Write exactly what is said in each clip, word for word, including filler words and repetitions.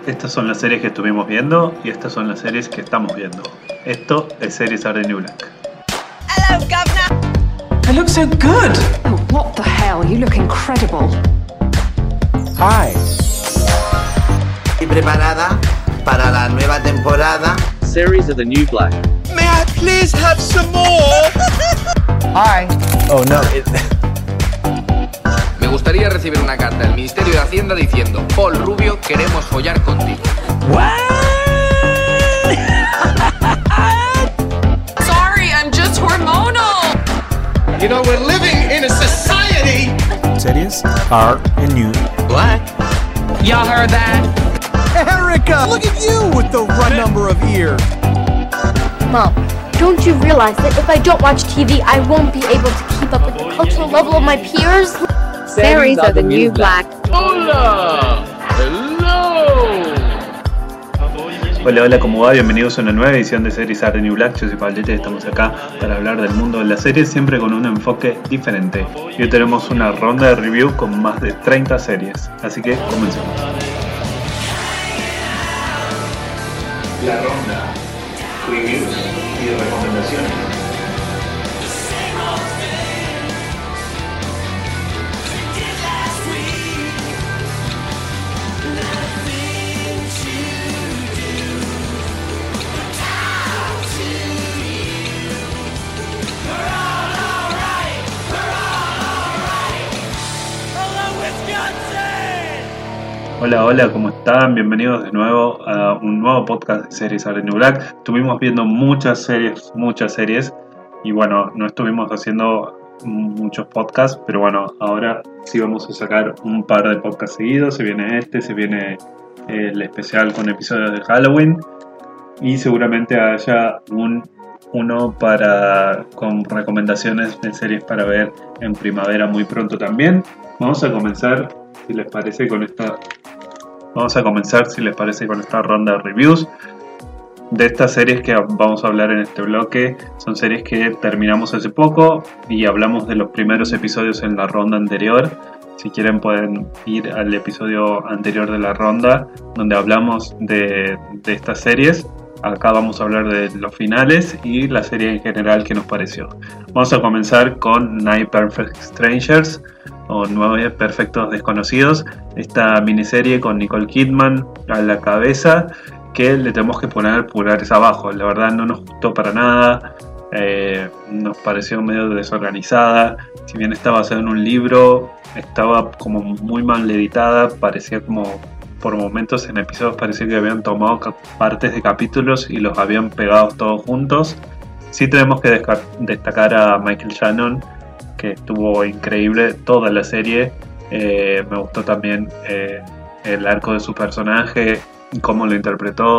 Estas son las series que estuvimos viendo y estas son las series que estamos viendo. Esto es Series Are the New Black. Hello, Governor. I look so good. Oh, what the hell? You look incredible. Hi. ¿Y preparada para la nueva temporada? Series of the New Black. May I please have some more? Hi. Oh no. Me gustaría recibir una carta del Ministerio de Hacienda diciendo: Paul Rubio, queremos follar contigo. Sorry, I'm just hormonal. You know, we're living in a society. Series Are the New Black. Y'all heard that? Erica, look at you with the right number of ears. Mom, don't you realize that if I don't watch T V, I won't be able to keep up with the cultural level of my peers? Series of the New Black. Hola. Hello. Hola, hola, ¿cómo va? Bienvenidos a una nueva edición de Series Are the New Black. Yo soy Pablete y estamos acá para hablar del mundo de las series, siempre con un enfoque diferente. Y hoy tenemos una ronda de review con más de treinta series, así que comencemos. La ronda, reviews y recomendaciones. Hola, hola, ¿cómo están? Bienvenidos de nuevo a un nuevo podcast de Series Are the New Black. Estuvimos viendo muchas series, muchas series y bueno, no estuvimos haciendo muchos podcasts, pero bueno, ahora sí vamos a sacar un par de podcasts seguidos. Se viene este, se viene el especial con episodios de Halloween y seguramente haya un uno para con recomendaciones de series para ver en primavera muy pronto también. Vamos a comenzar, si les parece, con esta Vamos a comenzar, si les parece, con esta ronda de reviews. De estas series que vamos a hablar en este bloque, son series que terminamos hace poco y hablamos de los primeros episodios en la ronda anterior. Si quieren pueden ir al episodio anterior de la ronda, donde hablamos de, de estas series. Acá vamos a hablar de los finales y la serie en general que nos pareció. Vamos a comenzar con Nine Perfect Strangers, o Nueve Perfectos Desconocidos, esta miniserie con Nicole Kidman a la cabeza, que le tenemos que poner pulgares abajo. La verdad no nos gustó para nada, eh, nos pareció medio desorganizada. Si bien estaba basada en un libro, estaba como muy mal editada, parecía como, por momentos en episodios parecía que habían tomado partes de capítulos y los habían pegado todos juntos. Sí tenemos que desca- destacar a Michael Shannon, que estuvo increíble toda la serie. Eh, me gustó también eh, el arco de su personaje, cómo lo interpretó.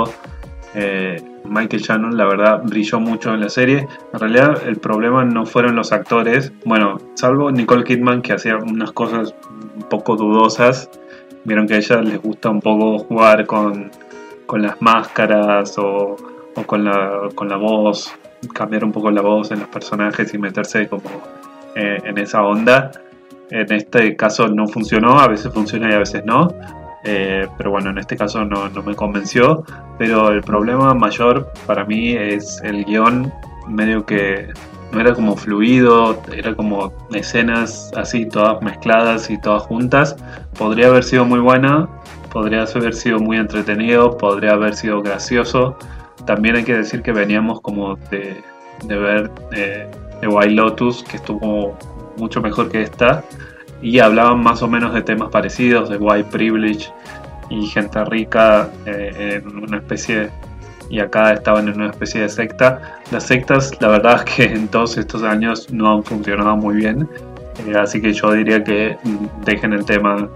eh, Michael Shannon, la verdad, brilló mucho en la serie. En realidad el problema no fueron los actores, bueno, salvo Nicole Kidman, que hacía unas cosas un poco dudosas. Vieron que a ella les gusta un poco jugar con, con las máscaras o, o con, la, con la voz, cambiar un poco la voz en los personajes y meterse como eh, en esa onda. En este caso no funcionó, a veces funciona y a veces no, eh, pero bueno, en este caso no, no me convenció. Pero el problema mayor para mí es el guión, medio que no era como fluido, era como escenas así todas mezcladas y todas juntas. Podría haber sido muy buena, podría haber sido muy entretenido, podría haber sido gracioso. También hay que decir que veníamos como de, de ver eh, The White Lotus, que estuvo mucho mejor que esta, y hablaban más o menos de temas parecidos, de white privilege y gente rica eh, en una especie, y acá estaban en una especie de secta. Las sectas, la verdad es que en todos estos años no han funcionado muy bien, eh, así que yo diría que dejen el tema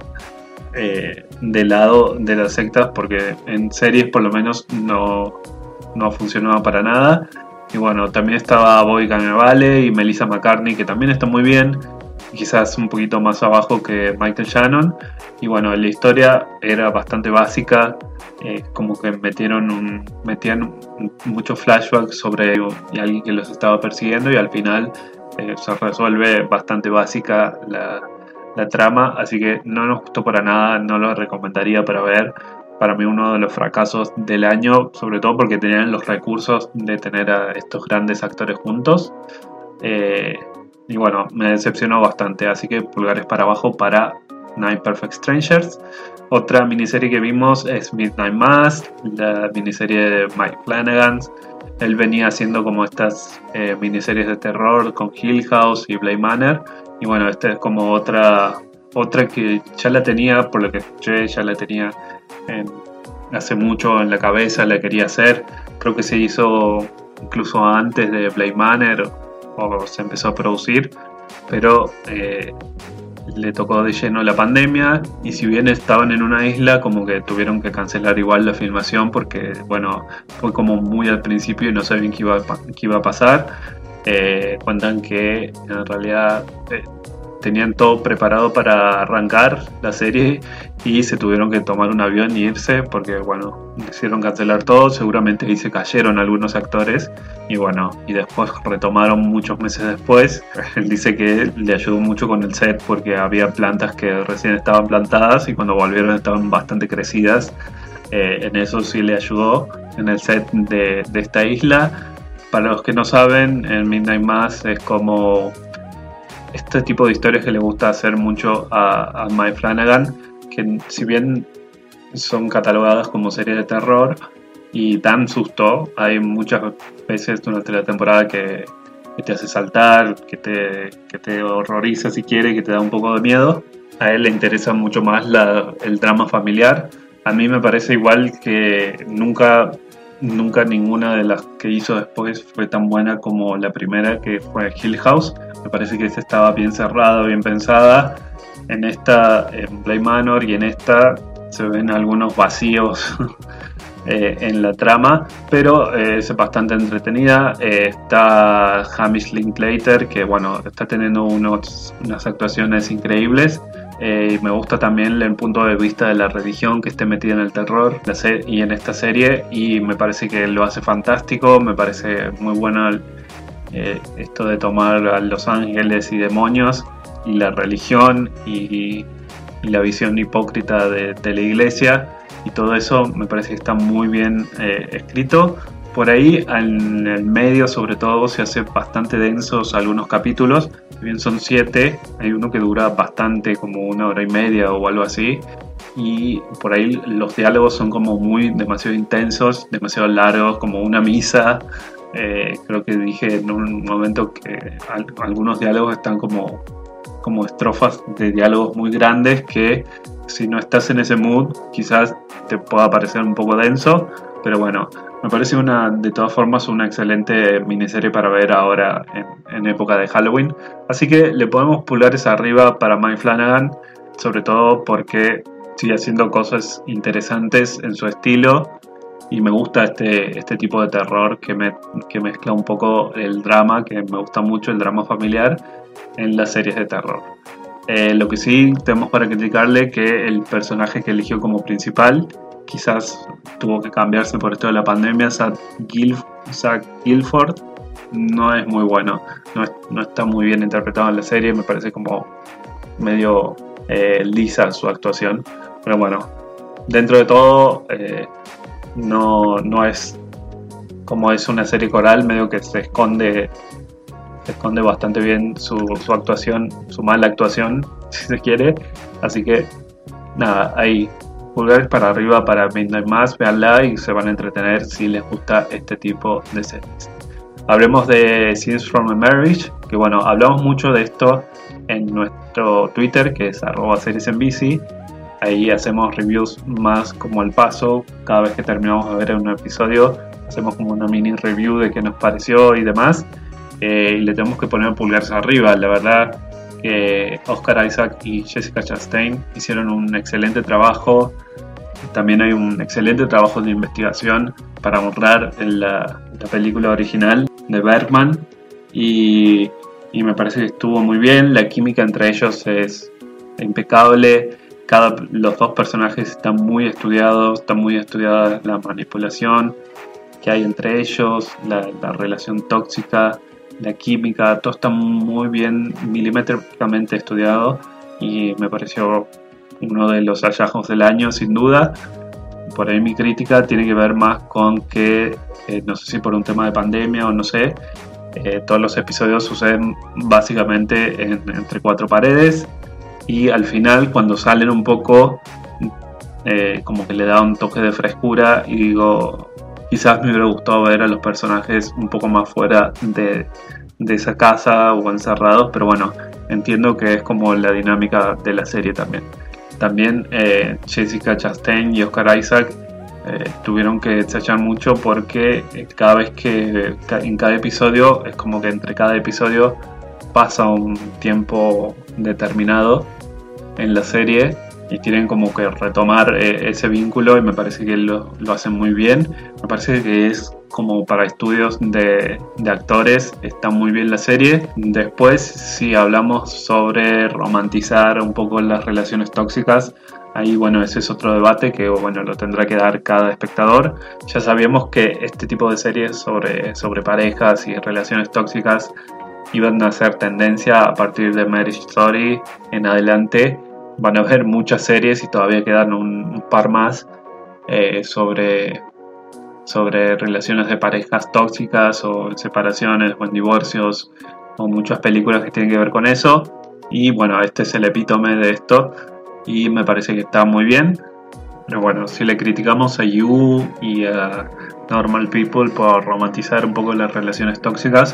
eh, de lado de las sectas, porque en series por lo menos no, no ha funcionado para nada. Y bueno, también estaba Bobby Cannavale y Melissa McCartney, que también está muy bien, quizás un poquito más abajo que Michael Shannon. Y bueno, la historia era bastante básica, eh, como que metieron un, metían muchos flashbacks sobre alguien que los estaba persiguiendo, y al final eh, se resuelve bastante básica la, la trama, así que no nos gustó para nada, no lo recomendaría para ver. para mí uno de los fracasos del año, sobre todo porque tenían los recursos de tener a estos grandes actores juntos. Eh, y bueno, me decepcionó bastante, así que pulgares para abajo para Nine Perfect Strangers. Otra miniserie que vimos es Midnight Mass, la miniserie de Mike Flanagan. Él venía haciendo como estas eh, miniseries de terror con Hill House y Bly Manor. Y bueno, esta es como otra, otra que ya la tenía, por lo que escuché, ya la tenía en, hace mucho en la cabeza, la quería hacer. Creo que se hizo incluso antes de Bly Manor o se empezó a producir, pero eh, le tocó de lleno la pandemia, y si bien estaban en una isla, como que tuvieron que cancelar igual la filmación porque bueno, fue como muy al principio y no sabían qué iba a, qué iba a pasar. Eh, cuentan que en realidad eh, tenían todo preparado para arrancar la serie y se tuvieron que tomar un avión y irse porque bueno, hicieron cancelar todo, seguramente ahí se cayeron algunos actores y bueno, y después retomaron muchos meses después. Él dice que le ayudó mucho con el set porque había plantas que recién estaban plantadas y cuando volvieron estaban bastante crecidas. Eh, en eso sí le ayudó en el set de, de esta isla. Para los que no saben, en Midnight Mass es como este tipo de historias que le gusta hacer mucho a, a Mike Flanagan, que si bien son catalogadas como series de terror y dan susto, hay muchas veces durante la temporada que, que te hace saltar, que te, que te horroriza si quiere, que te da un poco de miedo. A él le interesa mucho más la, el drama familiar. A mí me parece igual que nunca... Nunca ninguna de las que hizo después fue tan buena como la primera, que fue Hill House. Me parece que esta estaba bien cerrada, bien pensada. En esta, en Bly Manor y en esta, se ven algunos vacíos eh, en la trama, pero eh, es bastante entretenida. Eh, está Hamish Linklater, que bueno, está teniendo unos, unas actuaciones increíbles. Eh, me gusta también el punto de vista de la religión que esté metida en el terror la se- y en esta serie, y me parece que lo hace fantástico. Me parece muy bueno el, eh, esto de tomar a los ángeles y demonios y la religión y, y la visión hipócrita de, de la iglesia, y todo eso me parece que está muy bien eh, escrito. Por ahí en el medio sobre todo se hace bastante densos algunos capítulos, si bien son siete, hay uno que dura bastante, como una hora y media o algo así, y por ahí los diálogos son como muy demasiado intensos, demasiado largos, como una misa. Eh, creo que dije en un momento que al, algunos diálogos están como, como estrofas de diálogos muy grandes que si no estás en ese mood quizás te pueda parecer un poco denso, pero bueno, me parece una, de todas formas, una excelente miniserie para ver ahora en, en época de Halloween. Así que le podemos pulgares arriba para Mike Flanagan, sobre todo porque sigue haciendo cosas interesantes en su estilo y me gusta este, este tipo de terror que, me, que mezcla un poco el drama, que me gusta mucho el drama familiar en las series de terror. Eh, lo que sí tenemos para criticarle que el personaje que eligió como principal quizás tuvo que cambiarse por esto de la pandemia. Zach, Gilf- Zach Gilford no es muy bueno, no, es, no está muy bien interpretado en la serie, me parece como medio eh, lisa su actuación, pero bueno, dentro de todo eh, no, no es como es una serie coral, medio que se esconde se esconde bastante bien su, su actuación, su mala actuación si se quiere, así que nada, ahí pulgares para arriba para Midnight Mass, veanla y se van a entretener si les gusta este tipo de series. Hablemos de Scenes from a Marriage, que bueno, hablamos mucho de esto en nuestro Twitter, que es arroba series en bici. Ahí hacemos reviews más como al paso, cada vez que terminamos de ver un episodio hacemos como una mini review de qué nos pareció y demás, eh, y le tenemos que poner pulgares arriba. La verdad que Oscar Isaac y Jessica Chastain hicieron un excelente trabajo. También hay un excelente trabajo de investigación para honrar en la, la película original de Bergman, y, y me parece que estuvo muy bien. La química entre ellos es impecable. Cada, los dos personajes están muy estudiados, está muy estudiada la manipulación que hay entre ellos, la, la relación tóxica, la química, todo está muy bien milimétricamente estudiado y me pareció uno de los hallazgos del año sin duda. por ahí mi crítica tiene que ver más con que, eh, no sé si por un tema de pandemia o no sé, eh, todos los episodios suceden básicamente en, entre cuatro paredes, y al final cuando salen un poco, eh, como que le da un toque de frescura, y digo, quizás me hubiera gustado ver a los personajes un poco más fuera de, de esa casa o encerrados, pero bueno, entiendo que es como la dinámica de la serie también. También eh, Jessica Chastain y Oscar Isaac eh, tuvieron que ensayar mucho porque cada vez que en cada episodio es como que entre cada episodio pasa un tiempo determinado en la serie y tienen como que retomar eh, ese vínculo, y me parece que lo, lo hacen muy bien. Me parece que es como para estudios de, de actores, está muy bien la serie. Después, si hablamos sobre romantizar un poco las relaciones tóxicas, ahí bueno, ese es otro debate que bueno, lo tendrá que dar cada espectador. Ya sabíamos que este tipo de series sobre, sobre parejas y relaciones tóxicas iban a ser tendencia a partir de Marriage Story en adelante. Van a haber muchas series y todavía quedan un, un par más eh, sobre, sobre relaciones de parejas tóxicas o en separaciones o en divorcios, o muchas películas que tienen que ver con eso. Y bueno, este es el epítome de esto y me parece que está muy bien. Pero bueno, si le criticamos a You y a Normal People por romantizar un poco las relaciones tóxicas,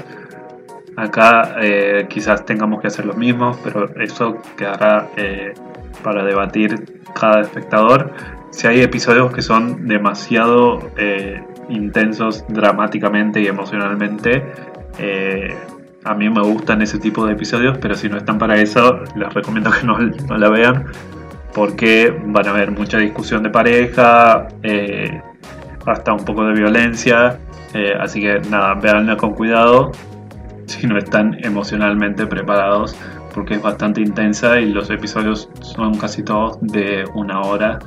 acá eh, quizás tengamos que hacer lo mismo, pero eso quedará eh, para debatir cada espectador. Si hay episodios que son demasiado eh, intensos dramáticamente y emocionalmente, eh, a mí me gustan ese tipo de episodios, pero si no están para eso, les recomiendo que no, no la vean, porque van a haber mucha discusión de pareja, eh, hasta un poco de violencia, eh, así que nada, véanla con cuidado si no están emocionalmente preparados, porque es bastante intensa y los episodios son casi todos de una hora,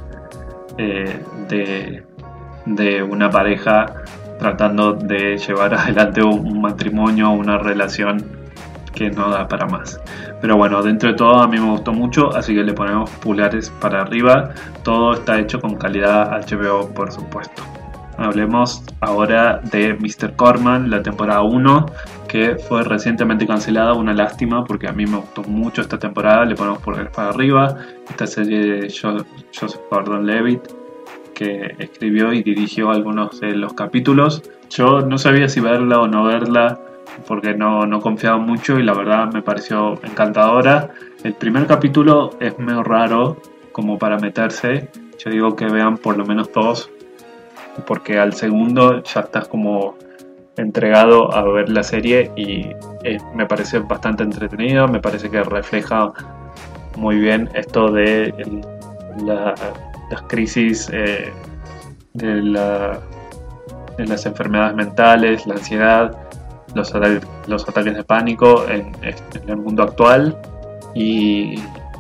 eh, de, de una pareja tratando de llevar adelante un matrimonio, una relación que no da para más. Pero bueno, dentro de todo a mí me gustó mucho, así que le ponemos pulgares para arriba. Todo está hecho con calidad H B O, por supuesto. Hablemos ahora de míster Corman, la temporada uno, que fue recientemente cancelada. Una lástima, porque a mí me gustó mucho esta temporada. Le ponemos pulgares para arriba. Esta serie de Joseph Gordon-Levitt, que escribió y dirigió algunos de los capítulos. Yo no sabía si verla o no verla, porque no, no confiaba mucho, y la verdad me pareció encantadora. El primer capítulo es medio raro como para meterse. Yo digo que vean por lo menos dos, porque al segundo ya estás como entregado a ver la serie, y eh, me parece bastante entretenido. Me parece que refleja muy bien esto de el, la, las crisis eh, de, la, de las enfermedades mentales, la ansiedad, los, ata- los ataques de pánico en, en el mundo actual, y,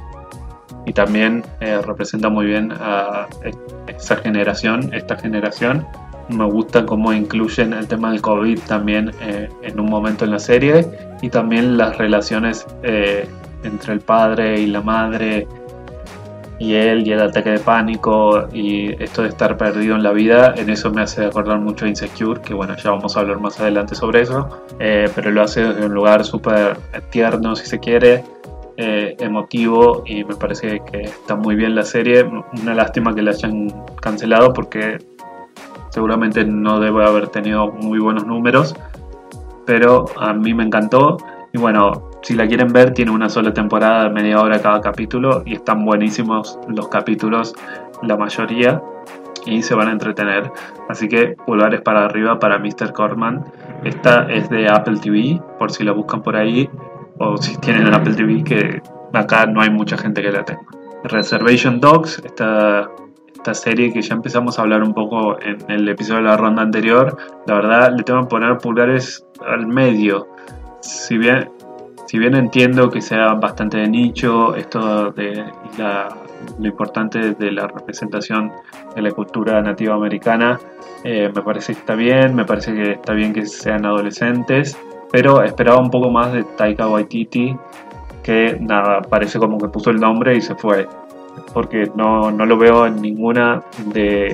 y también eh, representa muy bien a esa generación, esta generación. Me gusta cómo incluyen el tema del COVID también eh, en un momento en la serie, y también las relaciones eh, entre el padre y la madre, y él y el ataque de pánico, y esto de estar perdido en la vida. En eso me hace acordar mucho a Insecure, que bueno, ya vamos a hablar más adelante sobre eso, eh, pero lo hace desde un lugar súper tierno, si se quiere, eh, emotivo, y me parece que está muy bien la serie. Una lástima que la hayan cancelado, porque seguramente no debe haber tenido muy buenos números, pero a mí me encantó. Y bueno, si la quieren ver, tiene una sola temporada de media hora cada capítulo, y están buenísimos los capítulos, la mayoría, y se van a entretener. Así que pulgares para arriba para míster Corman. Esta es de Apple T V, por si la buscan por ahí, o si tienen Apple T V, que acá no hay mucha gente que la tenga. Reservation Dogs, esta, esta serie que ya empezamos a hablar un poco en el episodio de la ronda anterior. La verdad, le tengo que poner pulgares al medio. Si bien, si bien entiendo que sea bastante de nicho, esto de la, lo importante de la representación de la cultura nativa americana, eh, me parece que está bien, me parece que está bien que sean adolescentes, pero esperaba un poco más de Taika Waititi, que nada, parece como que puso el nombre y se fue, porque no, no lo veo en ninguna de,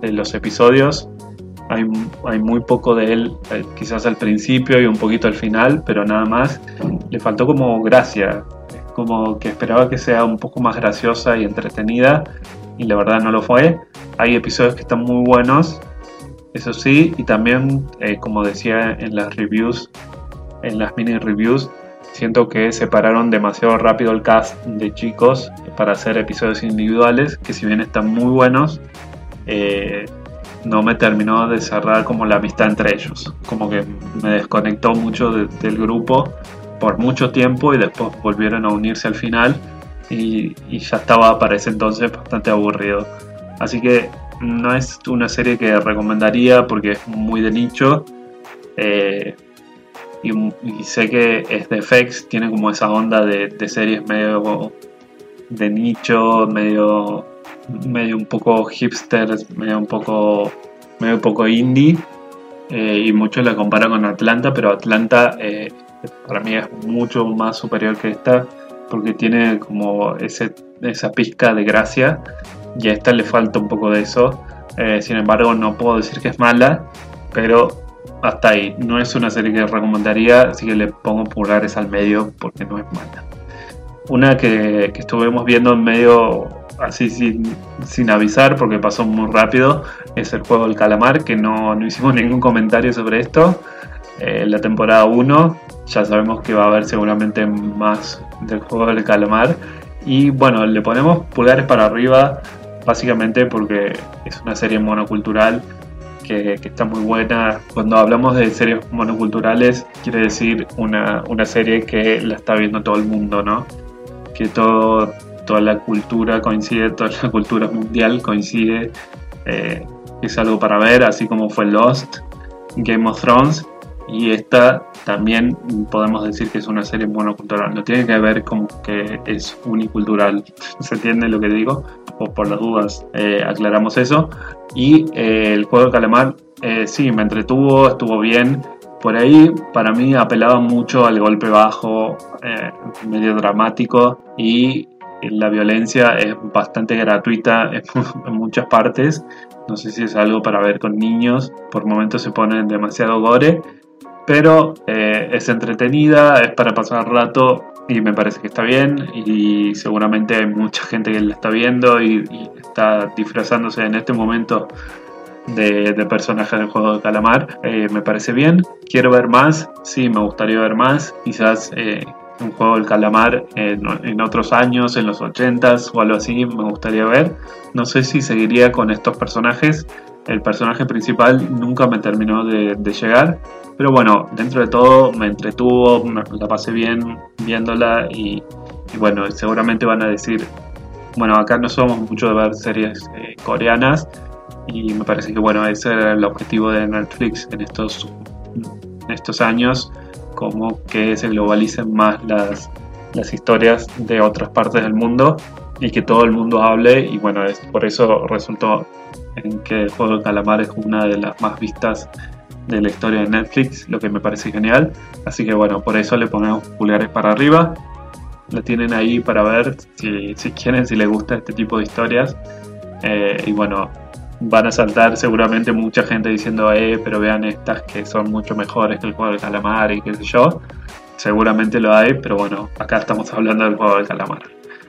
de los episodios. Hay, hay muy poco de él, eh, quizás al principio y un poquito al final, pero nada más. Le faltó como gracia, como que esperaba que sea un poco más graciosa y entretenida, y la verdad no lo fue. Hay episodios que están muy buenos, eso sí, y también, eh, como decía en las reviews, en las mini reviews, siento que separaron demasiado rápido el cast de chicos para hacer episodios individuales, que si bien están muy buenos, eh, no me terminó de cerrar como la amistad entre ellos. Como que me desconectó mucho de, del grupo por mucho tiempo, y después volvieron a unirse al final, y, y ya estaba para ese entonces bastante aburrido. Así que no es una serie que recomendaría porque es muy de nicho, eh, y, y sé que es de F X, tiene como esa onda de, de series medio de nicho, medio medio un poco hipsters, medio un poco medio un poco indie, eh, y muchos la comparan con Atlanta, pero Atlanta eh, para mí es mucho más superior que esta, porque tiene como ese, esa pizca de gracia, y a esta le falta un poco de eso. Eh, sin embargo, no puedo decir que es mala, pero hasta ahí. No es una serie que recomendaría, así que le pongo pulgares al medio porque no es mala. Una que, que estuvimos viendo en medio así sin, sin avisar porque pasó muy rápido es el Juego del Calamar, que no, no hicimos ningún comentario sobre esto. Eh, la temporada uno ya sabemos que va a haber seguramente más del Juego del Calamar, y bueno, le ponemos pulgares para arriba básicamente porque es una serie monocultural que, que está muy buena. Cuando hablamos de series monoculturales quiere decir una, una serie que la está viendo todo el mundo, ¿no? Que todo, toda la cultura coincide, toda la cultura mundial coincide, eh, es algo para ver, así como fue Lost, Game of Thrones, y esta también podemos decir que es una serie monocultural. No tiene que ver con que es unicultural, ¿se entiende lo que digo? O por las dudas eh, aclaramos eso. Y eh, el Juego del Calamar, eh, sí, me entretuvo, estuvo bien. Por ahí para mí apelaba mucho al golpe bajo, eh, medio dramático, y la violencia es bastante gratuita en, en muchas partes. No sé si es algo para ver con niños, por momentos se ponen demasiado gore, pero eh, es entretenida, es para pasar rato, y me parece que está bien, y seguramente hay mucha gente que la está viendo y, y está disfrazándose en este momento de, de personajes del Juego del Calamar. Eh, me parece bien. Quiero ver más, sí, me gustaría ver más, quizás eh, un Juego del Calamar en, en otros años, en los ochentas o algo así, me gustaría ver. No sé si seguiría con estos personajes. El personaje principal nunca me terminó de, de llegar, pero bueno, dentro de todo me entretuvo, me la pasé bien viéndola, y, y bueno, seguramente van a decir, bueno, acá no somos mucho de ver series eh, coreanas, y me parece que bueno, ese era el objetivo de Netflix en estos, en estos años, como que se globalicen más las, las historias de otras partes del mundo y que todo el mundo hable, y bueno, es, por eso resultó en que el Juego del Calamar es una de las más vistas de la historia de Netflix, lo que me parece genial. Así que bueno, por eso le ponemos pulgares para arriba. La tienen ahí para ver si, si quieren, si les gusta este tipo de historias. Eh, y bueno, van a saltar seguramente mucha gente diciendo, eh, pero vean estas que son mucho mejores que el Juego del Calamar y qué sé yo. Seguramente lo hay, pero bueno, acá estamos hablando del Juego del Calamar.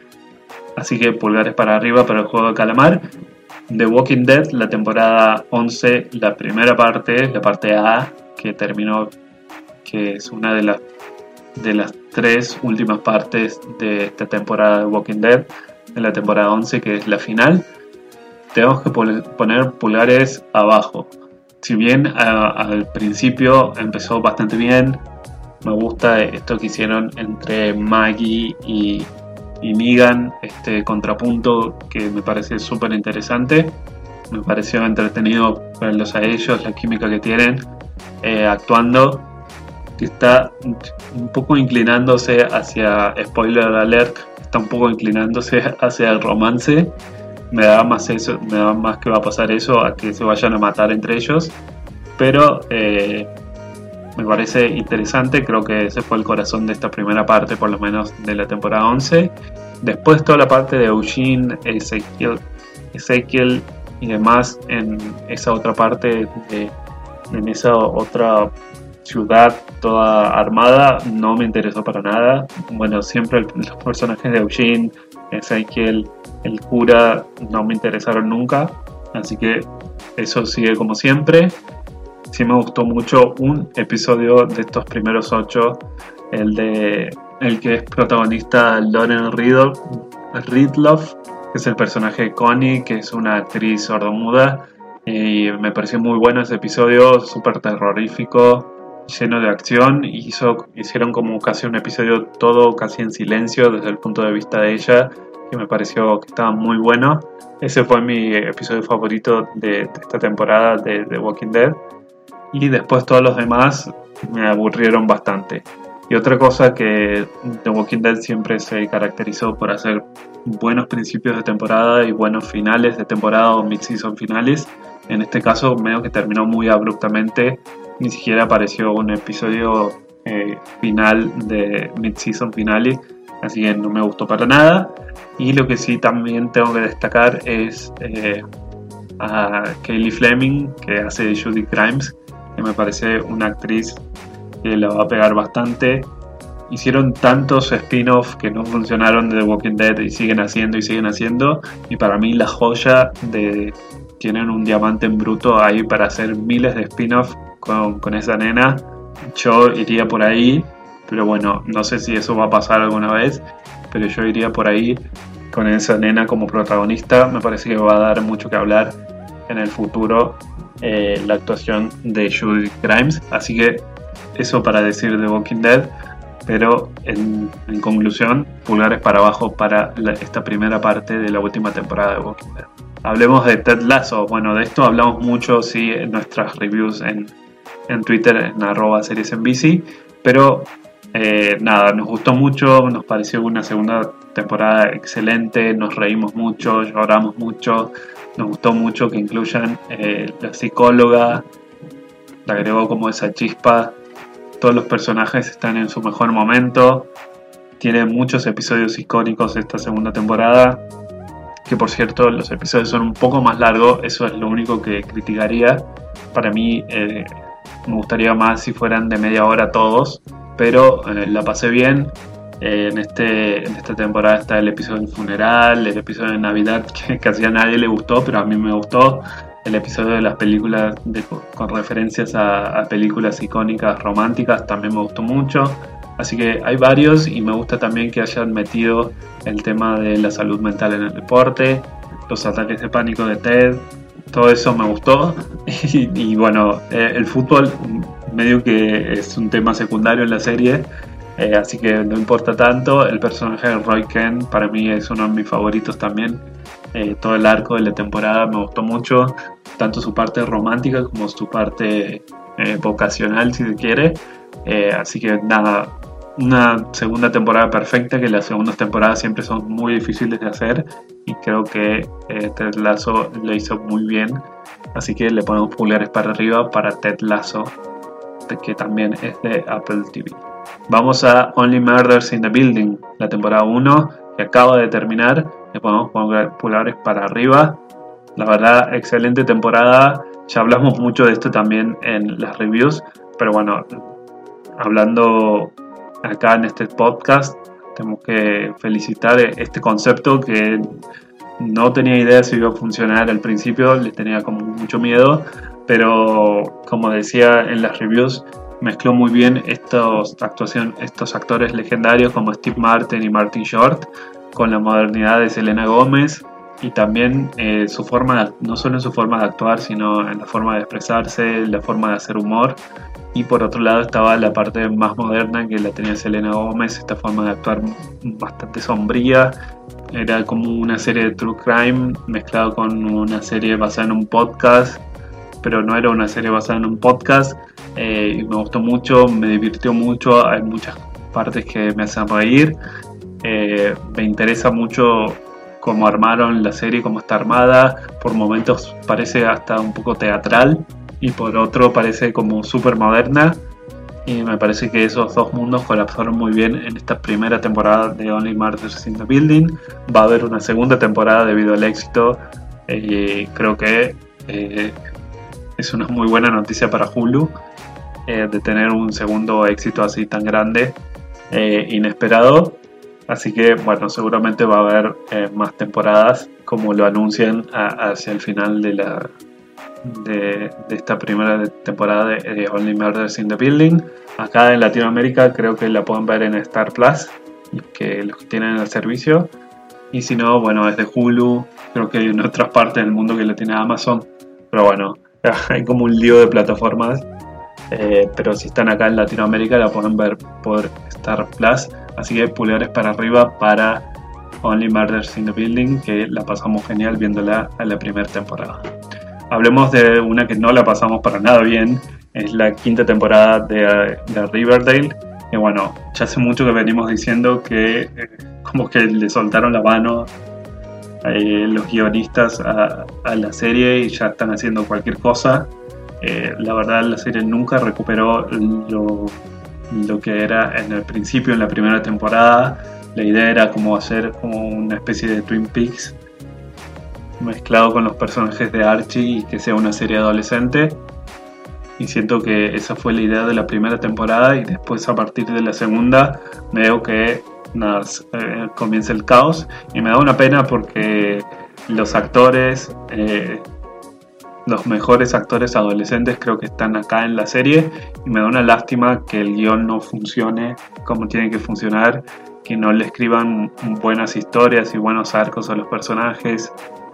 Así que pulgares para arriba para el Juego del Calamar. The Walking Dead, la temporada once, la primera parte, la parte A, que terminó, que es una de las de las tres últimas partes de esta temporada de Walking Dead, de la temporada once, que es la final. Tenemos que poner pulgares abajo. Si bien a, al principio empezó bastante bien, me gusta esto que hicieron entre Maggie y y Negan, este contrapunto que me parece súper interesante. Me pareció entretenido verlos a ellos, la química que tienen eh, actuando, que está un poco inclinándose hacia, spoiler alert, está un poco inclinándose hacia el romance. Me da más eso, me da más que va a pasar eso a que se vayan a matar entre ellos, pero eh, me parece interesante. Creo que ese fue el corazón de esta primera parte, por lo menos de la temporada once. Después toda la parte de Eugene, Ezekiel, Ezekiel y demás en esa otra parte, de, en esa otra ciudad toda armada, no me interesó para nada. Bueno, siempre el, los personajes de Eugene, Ezekiel, el cura, no me interesaron nunca, así que eso sigue como siempre. Sí me gustó mucho un episodio de estos primeros ocho, el de el que es protagonista Lauren Ridloff, que es el personaje de Connie, que es una actriz sordomuda, y me pareció muy bueno ese episodio, súper terrorífico, lleno de acción. Hizo, hicieron como casi un episodio todo casi en silencio desde el punto de vista de ella, que me pareció que estaba muy bueno. Ese fue mi episodio favorito de, de esta temporada de The Walking Dead, y después todos los demás me aburrieron bastante. Y otra cosa que The Walking Dead siempre se caracterizó por hacer buenos principios de temporada y buenos finales de temporada o mid-season finales. En este caso medio que terminó muy abruptamente, ni siquiera apareció un episodio eh, final de mid-season finale, así que no me gustó para nada. Y lo que sí también tengo que destacar es eh, a Kaylee Fleming, que hace de Judy Grimes, que me parece una actriz que la va a pegar bastante. Hicieron tantos spin-offs que no funcionaron de The Walking Dead y siguen haciendo y siguen haciendo, y para mí la joya de... tienen un diamante en bruto ahí para hacer miles de spin-offs con, con esa nena. Yo iría por ahí, pero bueno, no sé si eso va a pasar alguna vez, pero yo iría por ahí con esa nena como protagonista. Me parece que va a dar mucho que hablar en el futuro eh, la actuación de Judy Grimes, así que eso para decir de Walking Dead. Pero en, en conclusión, pulgares para abajo para la, esta primera parte de la última temporada de Walking Dead. Hablemos de Ted Lasso. Bueno, de esto hablamos mucho, sí, en nuestras reviews en, en Twitter, en arroba series en bici, pero eh, nada, nos gustó mucho, nos pareció una segunda temporada excelente, nos reímos mucho, lloramos mucho, nos gustó mucho que incluyan eh, la psicóloga, le agregó como esa chispa. Todos los personajes están en su mejor momento. Tiene muchos episodios icónicos esta segunda temporada, que por cierto los episodios son un poco más largos. Eso es lo único que criticaría. Para mí eh, me gustaría más si fueran de media hora todos, pero eh, la pasé bien. Eh, en, este, en esta temporada está el episodio del funeral, el episodio de Navidad que casi a nadie le gustó, pero a mí me gustó. El episodio de las películas de, con referencias a, a películas icónicas románticas también me gustó mucho. Así que hay varios, y me gusta también que hayan metido el tema de la salud mental en el deporte, los ataques de pánico de Ted, todo eso me gustó. Y, y bueno, eh, el fútbol medio que es un tema secundario en la serie, eh, así que no importa tanto. El personaje de Roy Kent para mí es uno de mis favoritos también. Eh, todo el arco de la temporada me gustó mucho, tanto su parte romántica como su parte eh, vocacional, si se quiere. Eh, así que nada, una segunda temporada perfecta, que las segundas temporadas siempre son muy difíciles de hacer, y creo que eh, Ted Lasso lo hizo muy bien, así que le ponemos pulgares para arriba para Ted Lasso, que también es de Apple T V. Vamos a Only Murders in the Building, la temporada uno, que acaba de terminar. Le ponemos pulgares para arriba. La verdad, excelente temporada. Ya hablamos mucho de esto también en las reviews, pero bueno, hablando acá en este podcast, tenemos que felicitar este concepto que no tenía idea si iba a funcionar al principio, le tenía como mucho miedo, pero como decía en las reviews, mezcló muy bien estos, actuación, estos actores legendarios como Steve Martin y Martin Short con la modernidad de Selena Gómez, y también eh, su forma, no solo en su forma de actuar, sino en la forma de expresarse, la forma de hacer humor. Y por otro lado estaba la parte más moderna que la tenía Selena Gómez, esta forma de actuar bastante sombría. Era como una serie de true crime mezclado con una serie basada en un podcast, pero no era una serie basada en un podcast. Eh, y me gustó mucho, me divirtió mucho, hay muchas partes que me hacen reír. Eh, me interesa mucho cómo armaron la serie, cómo está armada. Por momentos parece hasta un poco teatral, y por otro parece como súper moderna, y me parece que esos dos mundos colapsaron muy bien en esta primera temporada de Only Murders in the Building. Va a haber una segunda temporada debido al éxito Y creo que eh, es una muy buena noticia para Hulu eh, de tener un segundo éxito así tan grande, eh, inesperado. Así que bueno, seguramente va a haber eh, más temporadas, como lo anuncian a, hacia el final de la de, de esta primera temporada de, de Only Murders in the Building. Acá en Latinoamérica creo que la pueden ver en Star Plus, que los que tienen el servicio, y si no, bueno, es de Hulu. Creo que hay en otras partes del mundo que lo tiene Amazon, pero bueno, hay como un lío de plataformas. Eh, pero si están acá en Latinoamérica la pueden ver por Star Plus, así que pulgares para arriba para Only Murders in the Building, que la pasamos genial viéndola a la primera temporada. Hablemos de una que no la pasamos para nada bien, es la quinta temporada de, de Riverdale, que bueno, ya hace mucho que venimos diciendo que eh, como que le soltaron la mano eh, los guionistas a, a la serie y ya están haciendo cualquier cosa. Eh, la verdad, la serie nunca recuperó lo, lo que era en el principio, en la primera temporada. La idea era como hacer como una especie de Twin Peaks mezclado con los personajes de Archie y que sea una serie adolescente. Y siento que esa fue la idea de la primera temporada, y después a partir de la segunda veo que nada, eh, comienza el caos, y me da una pena porque los actores... Eh, Los mejores actores adolescentes creo que están acá en la serie, y me da una lástima que el guión no funcione como tiene que funcionar, que no le escriban buenas historias y buenos arcos a los personajes,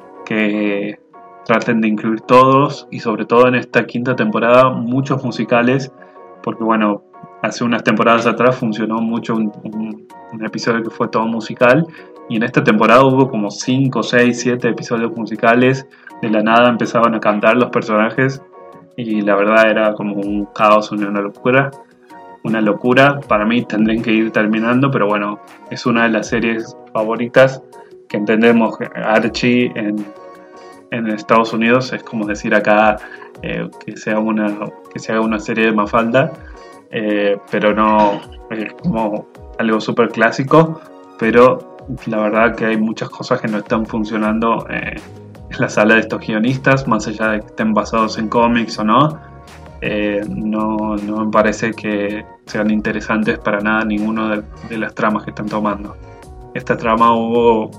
que traten de incluir todos, y sobre todo en esta quinta temporada muchos musicales, porque bueno, hace unas temporadas atrás funcionó mucho un, un, un episodio que fue todo musical, y en esta temporada hubo como cinco, seis, siete episodios musicales. De la nada empezaban a cantar los personajes y la verdad era como un caos, una locura. Una locura. Para mí tendrían que ir terminando, pero bueno, es una de las series favoritas que entendemos. Archie en, en Estados Unidos es como decir acá eh, que sea una que se haga una serie de Mafalda, eh, pero no es como algo súper clásico, pero la verdad que hay muchas cosas que no están funcionando eh, en la sala de estos guionistas, más allá de que estén basados en cómics o no. Eh, no, no me parece que sean interesantes para nada ninguno de, de las tramas que están tomando. Esta trama hubo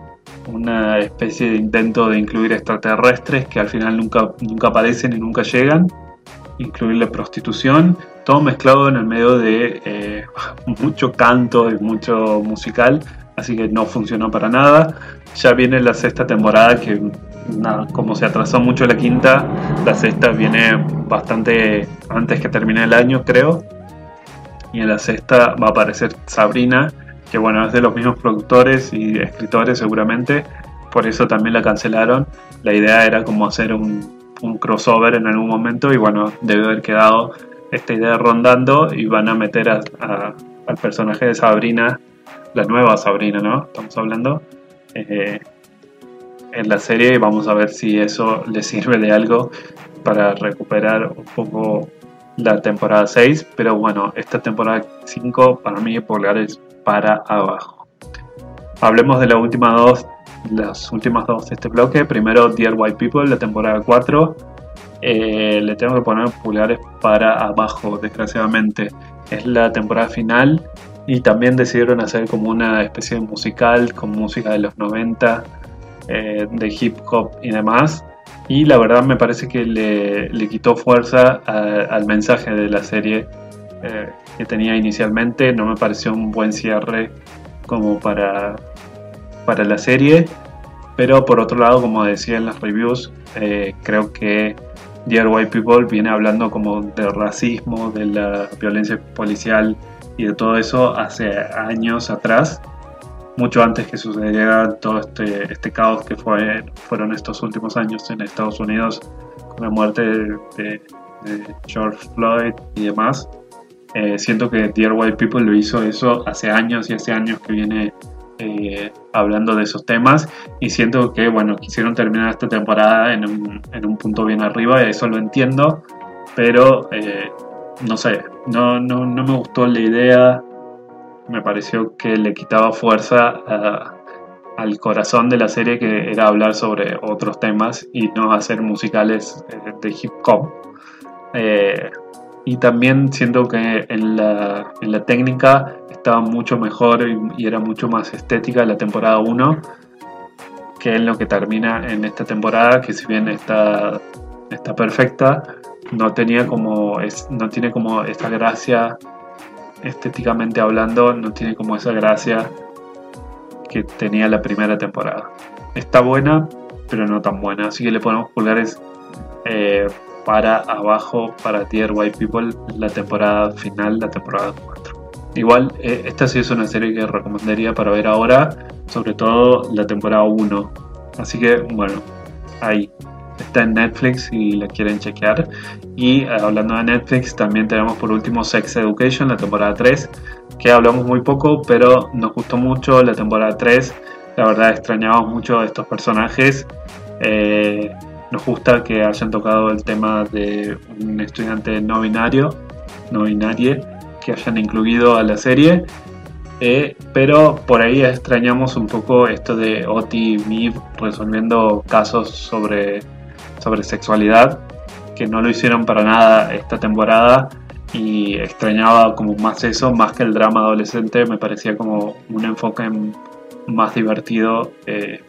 una especie de intento de incluir extraterrestres que al final nunca, nunca aparecen y nunca llegan, incluir la prostitución, todo mezclado en el medio de eh, mucho canto y mucho musical, así que no funcionó para nada. Ya viene la sexta temporada, que nada, como se atrasó mucho la quinta, la sexta viene bastante antes que termine el año, creo. Y en la sexta va a aparecer Sabrina, que bueno, es de los mismos productores y escritores seguramente, por eso también la cancelaron. La idea era como hacer un, un crossover en algún momento, y bueno, debe haber quedado esta idea rondando, y van a meter a, a, al personaje de Sabrina, la nueva Sabrina, ¿no? Estamos hablando eh, en la serie, y vamos a ver si eso le sirve de algo para recuperar un poco la temporada seis. Pero bueno, esta temporada cinco para mí pulgares para abajo. Hablemos de la última dos, las últimas dos de este bloque. Primero, Dear White People, la temporada cuatro. Eh, le tengo que poner pulgares para abajo, desgraciadamente. Es la temporada final, y también decidieron hacer como una especie de musical con música de los noventa, eh, de hip hop y demás, y la verdad me parece que le, le quitó fuerza a, al mensaje de la serie eh, que tenía inicialmente. No me pareció un buen cierre como para, para la serie, pero por otro lado, como decía en las reviews, eh, creo que Dear White People viene hablando como del racismo, de la violencia policial y de todo eso hace años atrás, mucho antes que sucediera todo este, este caos que fue, fueron estos últimos años en Estados Unidos con la muerte de, de, de George Floyd y demás. Eh, siento que Dear White People lo hizo eso hace años y hace años que viene eh, hablando de esos temas, y siento que bueno, quisieron terminar esta temporada en un, en un punto bien arriba, y eso lo entiendo, pero eh, no sé, no, no, no me gustó la idea. Me pareció que le quitaba fuerza a, al corazón de la serie, que era hablar sobre otros temas y no hacer musicales eh, de hip hop. Eh, y también siento que en la, en la técnica estaba mucho mejor y, y era mucho más estética la temporada uno que en lo que termina en esta temporada, que si bien está, está perfecta, no tenía como es, no tiene como esa gracia estéticamente hablando, no tiene como esa gracia que tenía la primera temporada. Está buena, pero no tan buena, así que le ponemos pulgares eh, para abajo para Dear White People la temporada final, la temporada cuatro. Igual eh, esta sí es una serie que recomendaría para ver ahora, sobre todo la temporada uno, así que bueno, ahí está en Netflix si la quieren chequear. Y eh, hablando de Netflix, también tenemos por último Sex Education, la temporada tres, que hablamos muy poco, pero nos gustó mucho la temporada tres. La verdad extrañábamos mucho a estos personajes. Eh, nos gusta que hayan tocado el tema de un estudiante no binario, no binarie, que hayan incluido a la serie. Eh, pero por ahí extrañamos un poco esto de Oti y Miv resolviendo casos sobre, sobre sexualidad, que no lo hicieron para nada esta temporada, y extrañaba como más eso, más que el drama adolescente. Me parecía como un enfoque más divertido, eh,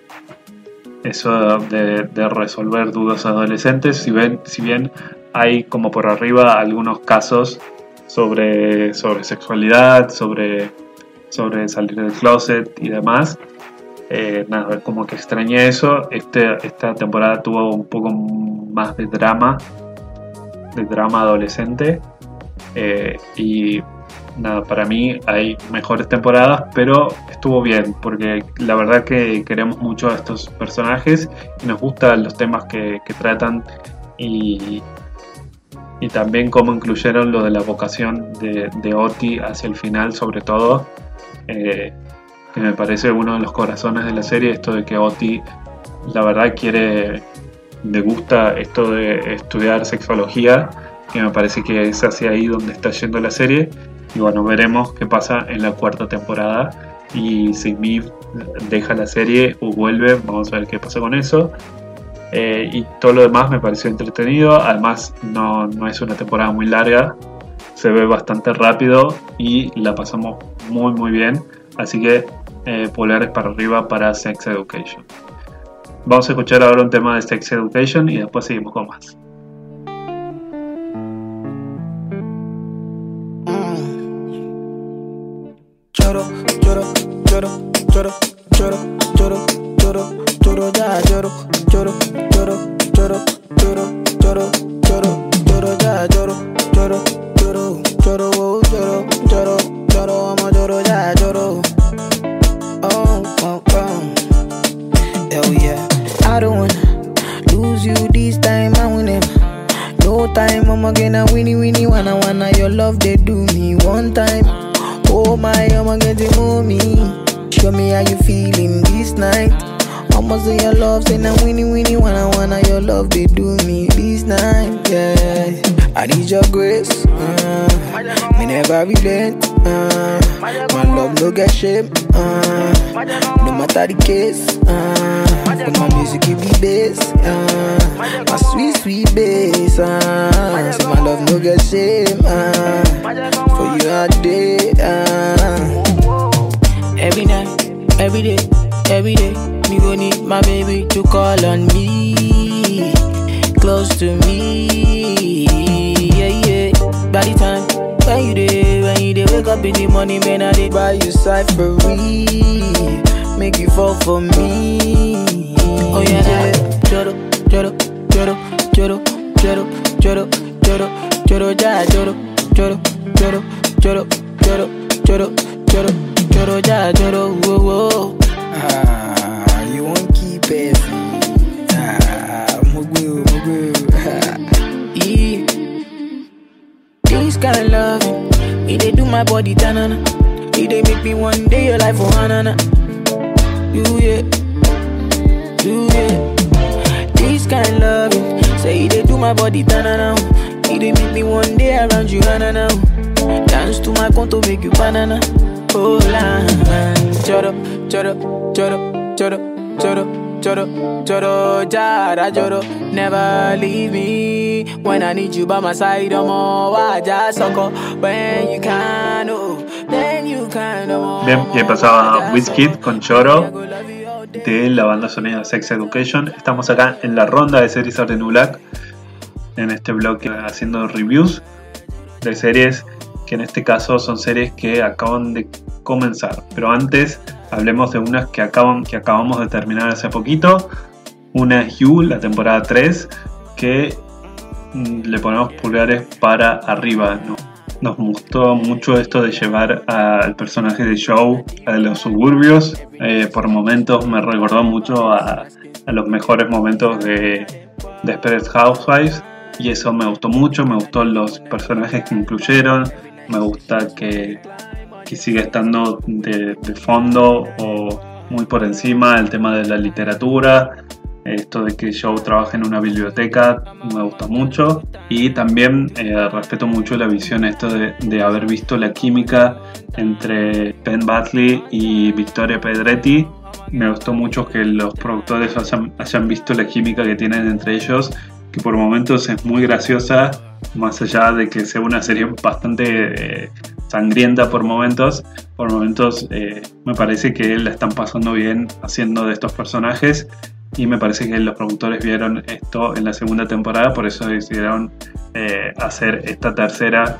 eso de, de resolver dudas adolescentes. Si, ven, si bien hay como por arriba algunos casos sobre, sobre sexualidad, sobre, sobre salir del closet y demás, eh, nada, como que extrañé eso. Este, esta temporada tuvo un poco más de drama, de drama adolescente, eh, y nada, para mí hay mejores temporadas, pero estuvo bien, porque la verdad que queremos mucho a estos personajes y nos gustan los temas que, que tratan, y, y también cómo incluyeron lo de la vocación de, de Oti hacia el final, sobre todo, eh, que me parece uno de los corazones de la serie, esto de que Oti la verdad quiere, le gusta esto de estudiar sexología, que me parece que es hacia ahí donde está yendo la serie. Y bueno, veremos qué pasa en la cuarta temporada, y si Miv deja la serie o vuelve, vamos a ver qué pasa con eso. Eh, y todo lo demás me pareció entretenido. Además no, no es una temporada muy larga, se ve bastante rápido y la pasamos muy muy bien, así que eh, pulgares para arriba para Sex Education. Vamos a escuchar ahora un tema de Sex Education y después seguimos con más. Lloro, lloro, lloro, lloro, lloro, lloro, lloro, lloro, ya lloro, lloro, lloro, lloro, lloro, lloro, lloro, lloro, ya lloro, lloro, lloro, lloro, lloro, lloro, lloro, amo, lloro, ya lloro. Oh, oh, oh. Hell yeah. I don't wanna lose you this time, I win it. No time, I'm gonna winnie winnie wanna wanna your love they do me one time. Oh my, I'ma get you move me. Show me how you feeling this night. I'ma say your love, say now winnie winnie wanna wanna your love they do me this night. Yeah, I need your grace. Uh, me never relent. Uh, my love no get shame. Uh, no matter the case. Uh, But my music give me bass, uh, my sweet, sweet bass, uh, say my love no get shame, uh, for you all day, uh. Every night, every day, every day, me gon' need my baby to call on me, close to me, yeah, yeah. By the time, when you day, when you day, wake up in the morning, man, I did buy you cyphery, make you fall for me. Oh yeah, yeah. Lloro, lloro, lloro, lloro, lloro, lloro, lloro, lloro, ya lloro, lloro, lloro, lloro, lloro, lloro, lloro, lloro, ya lloro, whoa, whoa. Ah, you won't keep it. Ah, mugu, mugu. Yeah. This kind of love, it they do my body tanana. It they make me one day your life for hanana. You yeah. Do it. This kind of loving, say they do my body ta-na-na. It they make me one day around you na-na-na. Dance to my conto, make you banana. Oh la, choro, choro, choro, Choro, choro, choro, choro, yara, choro. Never leave me when I need you by my side. I'm all waya, soco. When you can, oh, then you can, oh. Bien, y pasaba Wizkid con Choro de la banda sonora Sex Education. Estamos acá en la ronda de series Orange Black, en este bloque haciendo reviews de series que en este caso son series que acaban de comenzar. Pero antes hablemos de unas que, acaban, que acabamos de terminar hace poquito. Una es You, la temporada tres, que mm, le ponemos pulgares para arriba, ¿no? Nos gustó mucho esto de llevar al personaje de Joe a los suburbios. Eh, por momentos me recordó mucho a, a los mejores momentos de Desperate Housewives, y eso me gustó mucho. Me gustó los personajes que incluyeron, me gusta que, que sigue estando de, de fondo o muy por encima el tema de la literatura. Esto de que Joe trabaja en una biblioteca me gusta mucho, y también eh, respeto mucho la visión esto de, de haber visto la química entre Penn Badley y Victoria Pedretti. Me gustó mucho que los productores hayan, hayan visto la química que tienen entre ellos, que por momentos es muy graciosa, más allá de que sea una serie bastante eh, sangrienta por momentos. Por momentos eh, me parece que la están pasando bien haciendo de estos personajes, y me parece que los productores vieron esto en la segunda temporada, por eso decidieron eh, hacer esta tercera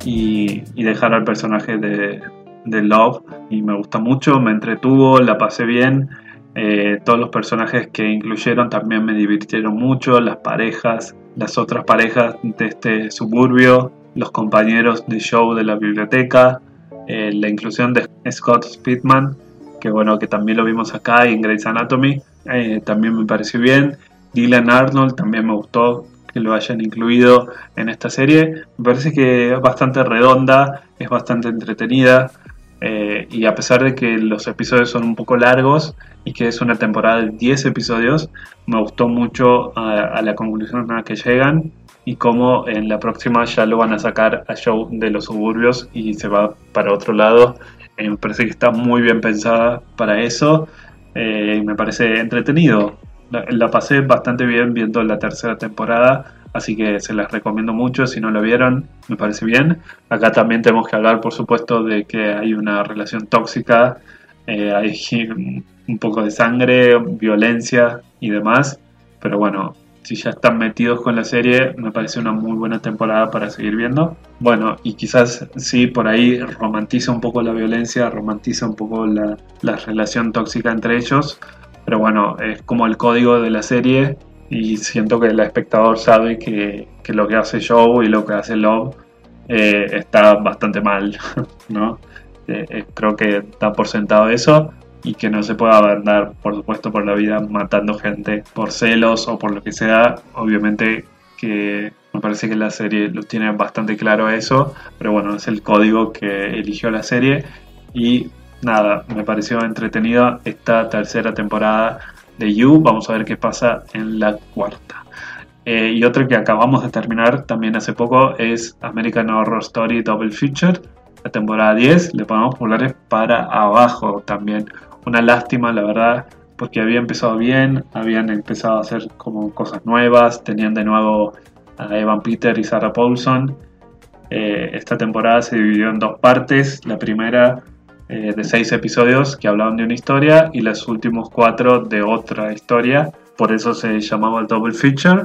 y, y dejar al personaje de, de Love. Y me gusta mucho, me entretuvo, la pasé bien. Eh, todos los personajes que incluyeron también me divirtieron mucho, las parejas, las otras parejas de este suburbio, los compañeros de Joe de la biblioteca, eh, la inclusión de Scott Speedman, que bueno, que también lo vimos acá y en Grey's Anatomy, eh, también me pareció bien. Dylan Arnold también me gustó que lo hayan incluido en esta serie. Me parece que es bastante redonda, es bastante entretenida, eh, y a pesar de que los episodios son un poco largos y que es una temporada de diez episodios, me gustó mucho a, a la conclusión a la que llegan, y cómo en la próxima ya lo van a sacar a Joe de los suburbios y se va para otro lado. Eh, me parece que está muy bien pensada para eso, eh, me parece entretenido. La, la pasé bastante bien viendo la tercera temporada, así que se las recomiendo mucho. Si no la vieron, me parece bien. Acá también tenemos que hablar, por supuesto, de que hay una relación tóxica, eh, hay un poco de sangre, violencia y demás, pero bueno, si ya están metidos con la serie, me parece una muy buena temporada para seguir viendo. Bueno, y quizás sí, por ahí romantiza un poco la violencia, romantiza un poco la, la relación tóxica entre ellos, pero bueno, es como el código de la serie, y siento que el espectador sabe que, que lo que hace Joe y lo que hace Love eh, está bastante mal, ¿no? Eh, creo que da por sentado eso, y que no se pueda andar, por supuesto, por la vida matando gente por celos o por lo que sea. Obviamente que me parece que la serie lo tiene bastante claro eso, pero bueno, es el código que eligió la serie. Y nada, me pareció entretenida esta tercera temporada de You. Vamos a ver qué pasa en la cuarta. Eh, y otra que acabamos de terminar también hace poco es American Horror Story Double Feature, la temporada diez. Le ponemos pulgares para abajo también. Una lástima, la verdad, porque había empezado bien, habían empezado a hacer como cosas nuevas, tenían de nuevo a Evan Peters y Sarah Paulson. Eh, esta temporada se dividió en dos partes. La primera eh, de seis episodios que hablaban de una historia, y los últimos cuatro de otra historia. Por eso se llamaba el Double Feature.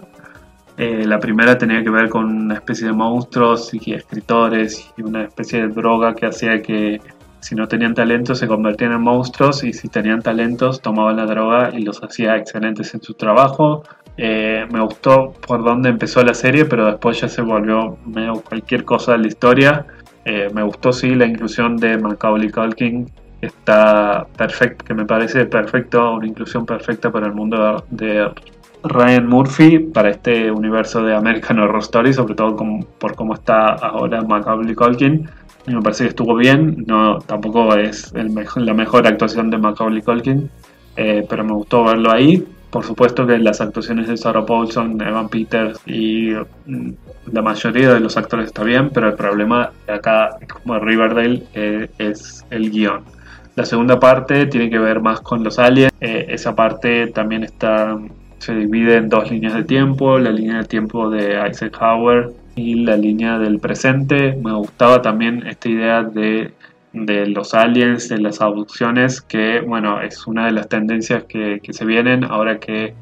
Eh, la primera tenía que ver con una especie de monstruos y escritores y una especie de droga que hacía que si no tenían talento se convertían en monstruos, y si tenían talentos tomaban la droga y los hacía excelentes en su trabajo. Eh, me gustó por dónde empezó la serie, pero después ya se volvió medio cualquier cosa de la historia. Eh, me gustó sí la inclusión de Macaulay Culkin, que está perfecto, que me parece perfecto, una inclusión perfecta para el mundo de Ryan Murphy, para este universo de American Horror Story, sobre todo con, por cómo está ahora Macaulay Culkin. Y me parece que estuvo bien. No, tampoco es el mejor, la mejor actuación de Macaulay Culkin, eh, pero me gustó verlo ahí. Por supuesto que las actuaciones de Sarah Paulson, Evan Peters y mm, la mayoría de los actores está bien, pero el problema de acá, como Riverdale, eh, es el guión. La segunda parte tiene que ver más con los aliens. Eh, esa parte también está, se divide en dos líneas de tiempo, la línea de tiempo de Eisenhower y la línea del presente. Me gustaba también esta idea de, de los aliens, de las abducciones, que bueno, es una de las tendencias que, que se vienen ahora que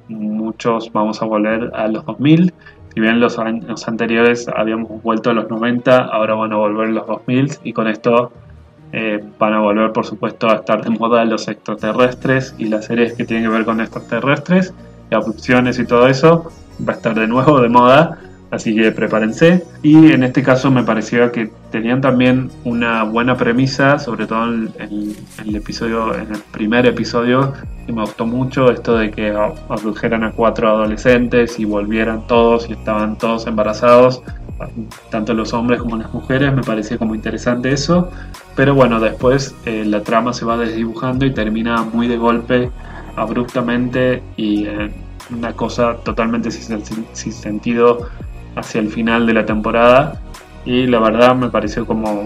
muchos vamos a volver a los dos mil. Si bien los años anteriores habíamos vuelto a los noventa, ahora van a volver los dos mil, y con esto eh, van a volver, por supuesto, a estar de moda los extraterrestres y las series que tienen que ver con extraterrestres, y abducciones y todo eso va a estar de nuevo de moda, así que prepárense. Y en este caso me pareció que tenían también una buena premisa, sobre todo en el, en el episodio, en el primer episodio, que me gustó mucho, esto de que abdujeran a cuatro adolescentes y volvieran todos y estaban todos embarazados, tanto los hombres como las mujeres. Me parecía como interesante eso, pero bueno, después eh, la trama se va desdibujando y termina muy de golpe, abruptamente, y eh, una cosa totalmente sin, sin sentido hacia el final de la temporada, y la verdad me pareció como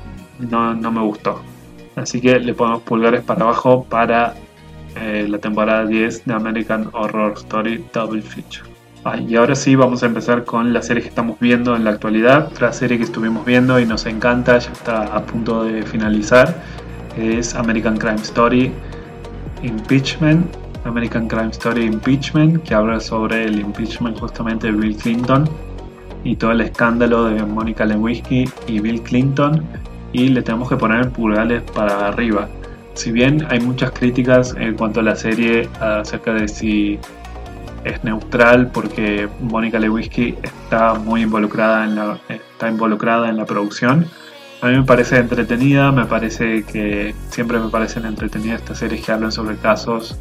no, no me gustó, así que le ponemos pulgares para abajo para eh, la temporada diez de American Horror Story Double Feature. Ah, y ahora sí vamos a empezar con la serie que estamos viendo en la actualidad. Otra serie que estuvimos viendo y nos encanta, ya está a punto de finalizar, es American Crime Story Impeachment. American Crime Story Impeachment, que habla sobre el impeachment justamente de Bill Clinton y todo el escándalo de Monica Lewinsky y Bill Clinton, y le tenemos que poner pulgares para arriba. Si bien hay muchas críticas en cuanto a la serie acerca de si es neutral, porque Monica Lewinsky está muy involucrada en la, está involucrada en la producción, a mí me parece entretenida. Me parece que siempre me parecen entretenidas estas series que hablan sobre casos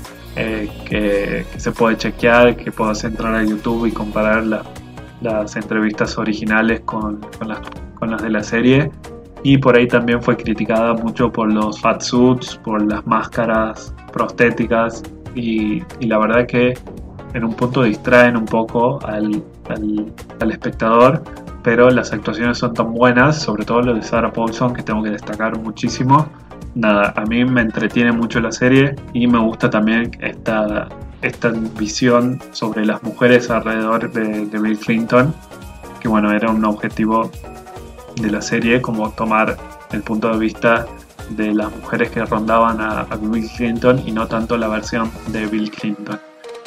eh, que, que se puede chequear, que puedes entrar a YouTube y comparar la, las entrevistas originales con, con, las, con las de la serie. Y por ahí también fue criticada mucho por los fat suits, por las máscaras prostéticas, y, y la verdad que en un punto distraen un poco al, al, al espectador, pero las actuaciones son tan buenas, sobre todo lo de Sarah Paulson, que tengo que destacar muchísimo. Nada, a mí me entretiene mucho la serie, y me gusta también esta, esta visión sobre las mujeres alrededor de, de Bill Clinton, que bueno, era un objetivo de la serie, como tomar el punto de vista de las mujeres que rondaban a, a Bill Clinton y no tanto la versión de Bill Clinton.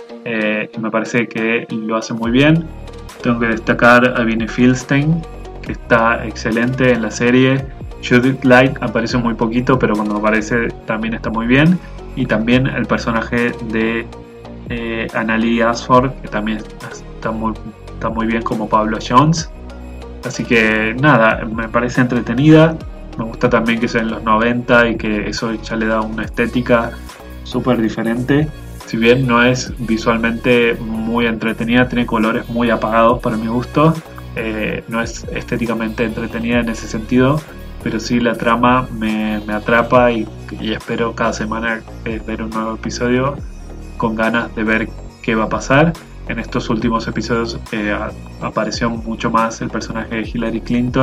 Eh, me parece que lo hace muy bien. Tengo que destacar a Vinnie Fieldstein, que está excelente en la serie. Judith Light aparece muy poquito, pero cuando aparece también está muy bien. Y también el personaje de eh, Annalie Ashford, que también está muy, está muy bien como Pablo Jones. Así que nada, me parece entretenida. Me gusta también que sea en los noventa y que eso ya le da una estética súper diferente. Si bien no es visualmente muy entretenida, tiene colores muy apagados para mi gusto. Eh, no es estéticamente entretenida en ese sentido, pero sí la trama me, me atrapa, y, y espero cada semana eh, ver un nuevo episodio con ganas de ver qué va a pasar. En estos últimos episodios eh, apareció mucho más el personaje de Hillary Clinton,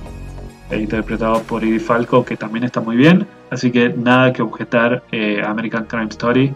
eh, interpretado por Edie Falco, que también está muy bien. Así que nada que objetar eh, a American Crime Story,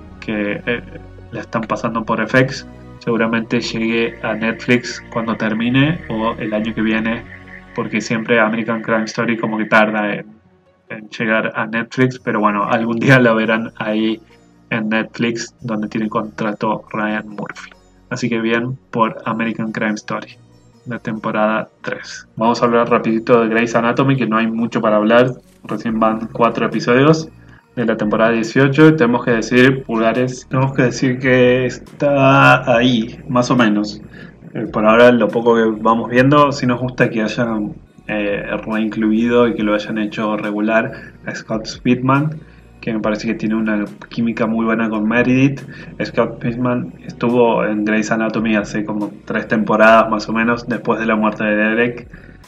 que eh, la están pasando por F X. Seguramente llegue a Netflix cuando termine o el año que viene, porque siempre American Crime Story como que tarda en, en llegar a Netflix, pero bueno, algún día la verán ahí en Netflix, donde tiene contrato Ryan Murphy. Así que bien por American Crime Story, la temporada tres. Vamos a hablar rapidito de Grey's Anatomy, que no hay mucho para hablar, recién van cuatro episodios de la temporada dieciocho. Tenemos que decir, pulgares, tenemos que decir que está ahí, más o menos. Eh, por ahora, lo poco que vamos viendo, sí nos gusta que hayan eh, reincluido y que lo hayan hecho regular a Scott Speedman, que me parece que tiene una química muy buena con Meredith. Scott Speedman estuvo en Grey's Anatomy hace como tres temporadas más o menos, después de la muerte de Derek,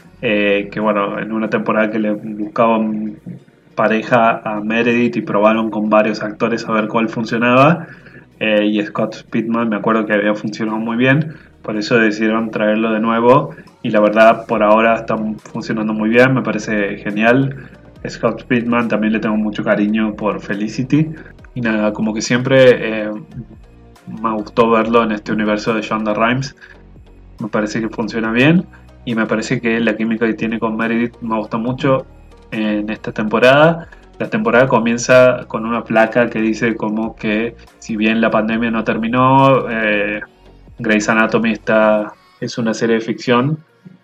eh, que bueno, en una temporada que le buscaban pareja a Meredith y probaron con varios actores a ver cuál funcionaba, eh, y Scott Speedman me acuerdo que había funcionado muy bien, por eso decidieron traerlo de nuevo, y la verdad por ahora está funcionando muy bien, me parece genial. Scott Pittman también le tengo mucho cariño por Felicity. Y nada, como que siempre eh, me gustó verlo en este universo de Shonda Rhimes. Me parece que funciona bien. Y me parece que la química que tiene con Meredith me gusta mucho en esta temporada. La temporada comienza con una placa que dice como que si bien la pandemia no terminó, eh, Grey's Anatomy está, es una serie de ficción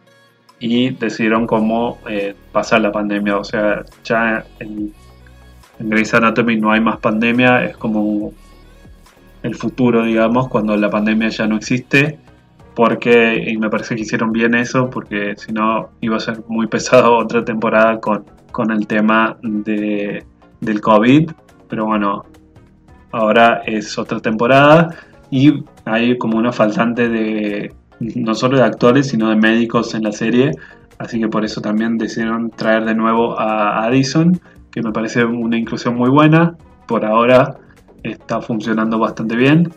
y decidieron cómo eh, pasar la pandemia. O sea, ya en, en Grey's Anatomy no hay más pandemia, es como el futuro, digamos, cuando la pandemia ya no existe. Porque, y me parece que hicieron bien eso, porque si no iba a ser muy pesado otra temporada con, con el tema de, del COVID. Pero bueno, ahora es otra temporada y hay como una faltante de no solo de actores, sino de médicos en la serie. Así que por eso también decidieron traer de nuevo a Addison, que me parece una inclusión muy buena. Por ahora está funcionando bastante bien.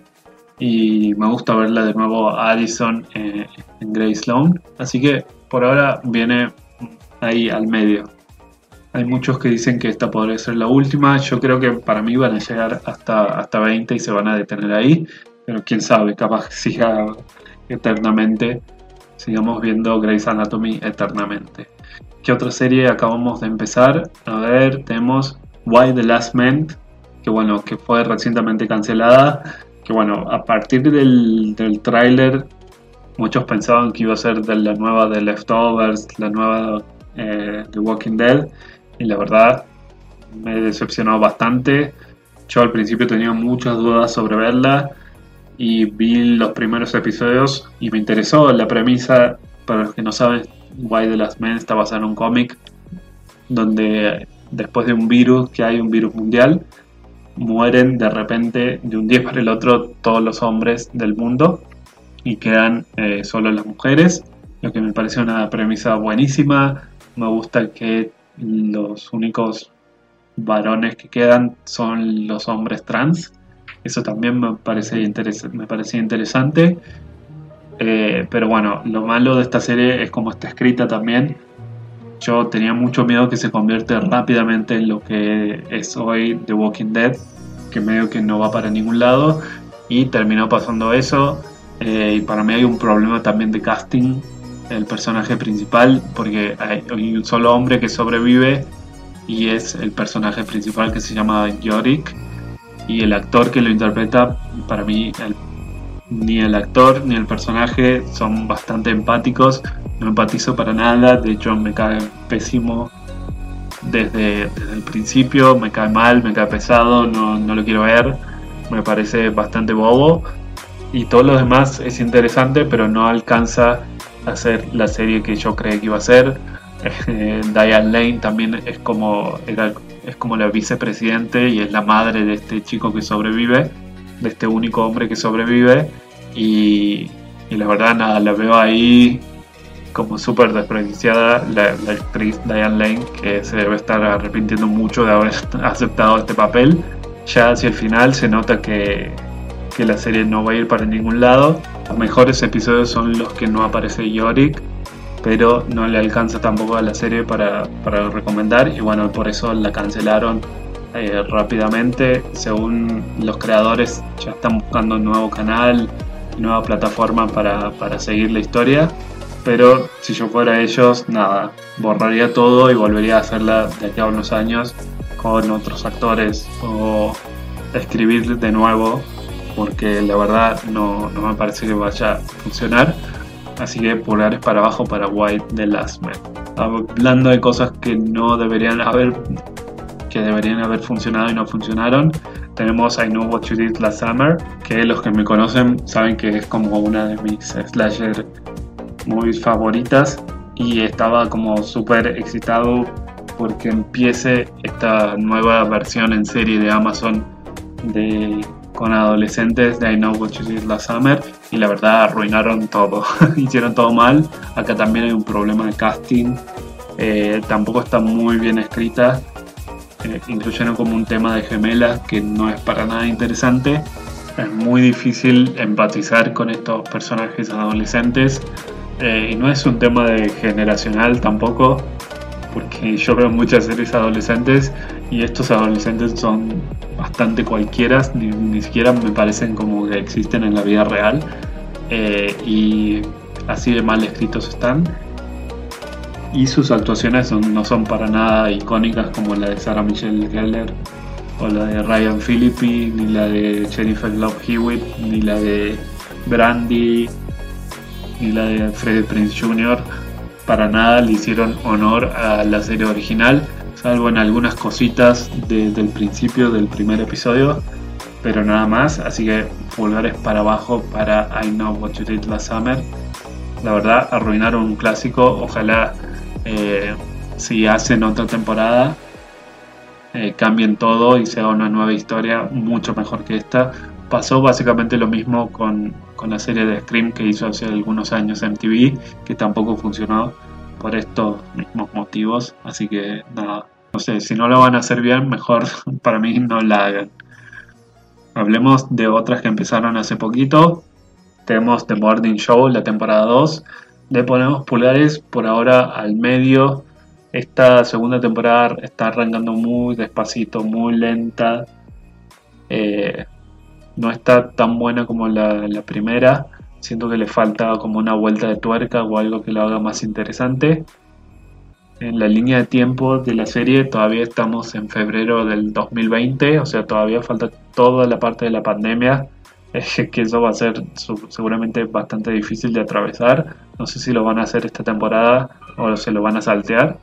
Y me gusta verla de nuevo a Addison eh, en Grey Sloan. Así que por ahora viene ahí al medio. Hay muchos que dicen que esta podría ser la última. Yo creo que para mí van a llegar hasta, hasta veinte y se van a detener ahí. Pero quién sabe, capaz que siga eternamente. Sigamos viendo Grey's Anatomy eternamente. ¿Qué otra serie acabamos de empezar? A ver, tenemos Why the Last Man, que bueno, que fue recientemente cancelada. Que bueno, a partir del, del tráiler muchos pensaban que iba a ser de la nueva de Leftovers, la nueva eh, The Walking Dead, y la verdad me decepcionó bastante. Yo al principio tenía muchas dudas sobre verla y vi los primeros episodios y me interesó la premisa. Para los que no saben, Why the Last Man está basada en un cómic donde después de un virus, que hay un virus mundial, mueren de repente de un día para el otro todos los hombres del mundo y quedan eh, solo las mujeres, lo que me parece una premisa buenísima. Me gusta que los únicos varones que quedan son los hombres trans. Eso también me parece interes- me parecía interesante. Eh, pero bueno, lo malo de esta serie es cómo está escrita también. Yo tenía mucho miedo que se convierta rápidamente en lo que es hoy The Walking Dead, que medio que no va para ningún lado, y terminó pasando eso. Eh, y para mí hay un problema también de casting del personaje principal, porque hay, hay un solo hombre que sobrevive y es el personaje principal, que se llama Yorick, y el actor que lo interpreta, para mí el, ni el actor ni el personaje son bastante empáticos. No empatizo para nada, de hecho me cae pésimo desde, desde el principio, me cae mal, me cae pesado, no, no lo quiero ver, me parece bastante bobo. Y todo lo demás es interesante, pero no alcanza a ser la serie que yo creí que iba a ser. Eh, Diane Lane también es como, era, es como la vicepresidente y es la madre de este chico que sobrevive, de este único hombre que sobrevive. Y, y la verdad, nada, la veo ahí como súper desperdiciada la, la actriz Diane Lane, que se debe estar arrepintiendo mucho de haber aceptado este papel. Ya hacia el final se nota que, que la serie no va a ir para ningún lado. Los mejores episodios son los que no aparece Yorick, pero no le alcanza tampoco a la serie para, para recomendar, y bueno, por eso la cancelaron eh, rápidamente. Según los creadores, ya están buscando un nuevo canal, nueva plataforma para, para seguir la historia. Pero si yo fuera ellos, nada, borraría todo y volvería a hacerla de aquí a unos años con otros actores, o escribir de nuevo, porque la verdad no, no me parece que vaya a funcionar. Así que pulgares para abajo para Why the Last Man. Hablando de cosas que no deberían haber, que deberían haber funcionado y no funcionaron, tenemos I Know What You Did Last Summer, que los que me conocen saben que es como una de mis slasher movies favoritas, y estaba como súper excitado porque empiece esta nueva versión en serie de Amazon de, con adolescentes de I Know What You Did Last Summer, y la verdad arruinaron todo. Hicieron todo mal. Acá también hay un problema de casting, eh, tampoco está muy bien escrita, eh, incluyeron como un tema de gemelas que no es para nada interesante. Es muy difícil empatizar con estos personajes adolescentes. Eh, y no es un tema de generacional tampoco, porque yo veo muchas series adolescentes y estos adolescentes son bastante cualquieras, ni, ni siquiera me parecen como que existen en la vida real, eh, y así de mal escritos están. Y sus actuaciones son, no son para nada icónicas como la de Sarah Michelle Gellar o la de Ryan Phillippe, ni la de Jennifer Love Hewitt, ni la de Brandy, ni la de Freddie Prinze junior Para nada le hicieron honor a la serie original, salvo en algunas cositas desde el principio del primer episodio, pero nada más. Así que pulgares para abajo para I Know What You Did Last Summer. La verdad, arruinaron un clásico. Ojalá eh, si hacen otra temporada eh, cambien todo y se haga una nueva historia mucho mejor que esta. Pasó básicamente lo mismo con, con la serie de Scream que hizo hace algunos años M T V, que tampoco funcionó por estos mismos motivos. Así que nada, no sé, si no lo van a hacer bien, mejor para mí no la hagan. Hablemos de otras que empezaron hace poquito. Tenemos The Morning Show, la temporada dos. Le ponemos pulgares por ahora al medio. Esta segunda temporada está arrancando muy despacito, muy lenta. Eh, no está tan buena como la, la primera. Siento que le falta como una vuelta de tuerca o algo que lo haga más interesante. En la línea de tiempo de la serie todavía estamos en febrero del dos mil veinte. O sea, todavía falta toda la parte de la pandemia. Que eso va a ser seguramente bastante difícil de atravesar. No sé si lo van a hacer esta temporada o se lo van a saltear.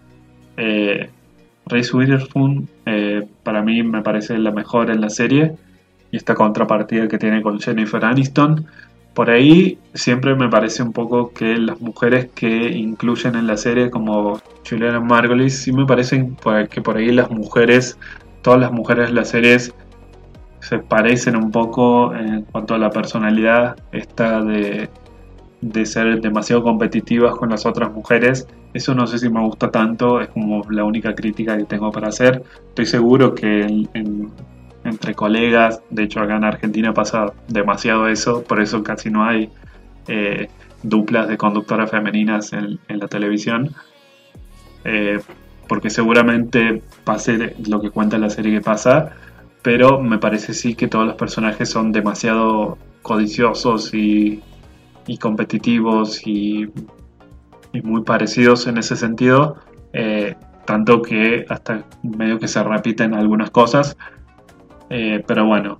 eh, Reese Witherspoon eh, para mí me parece la mejor en la serie, y esta contrapartida que tiene con Jennifer Aniston. Por ahí siempre me parece un poco que las mujeres que incluyen en la serie, como Juliana Margulies, sí me parecen que por ahí las mujeres, todas las mujeres de las series se parecen un poco en cuanto a la personalidad esta de, de ser demasiado competitivas con las otras mujeres. Eso no sé si me gusta tanto, es como la única crítica que tengo para hacer. Estoy seguro que en, en, entre colegas, de hecho acá en Argentina pasa demasiado eso, por eso casi no hay eh, duplas de conductoras femeninas en, en la televisión, eh, porque seguramente pase lo que cuenta la serie que pasa. Pero me parece sí que todos los personajes son demasiado codiciosos y, y competitivos y, y muy parecidos en ese sentido. Eh, tanto que hasta medio que se repiten algunas cosas. Eh, pero bueno,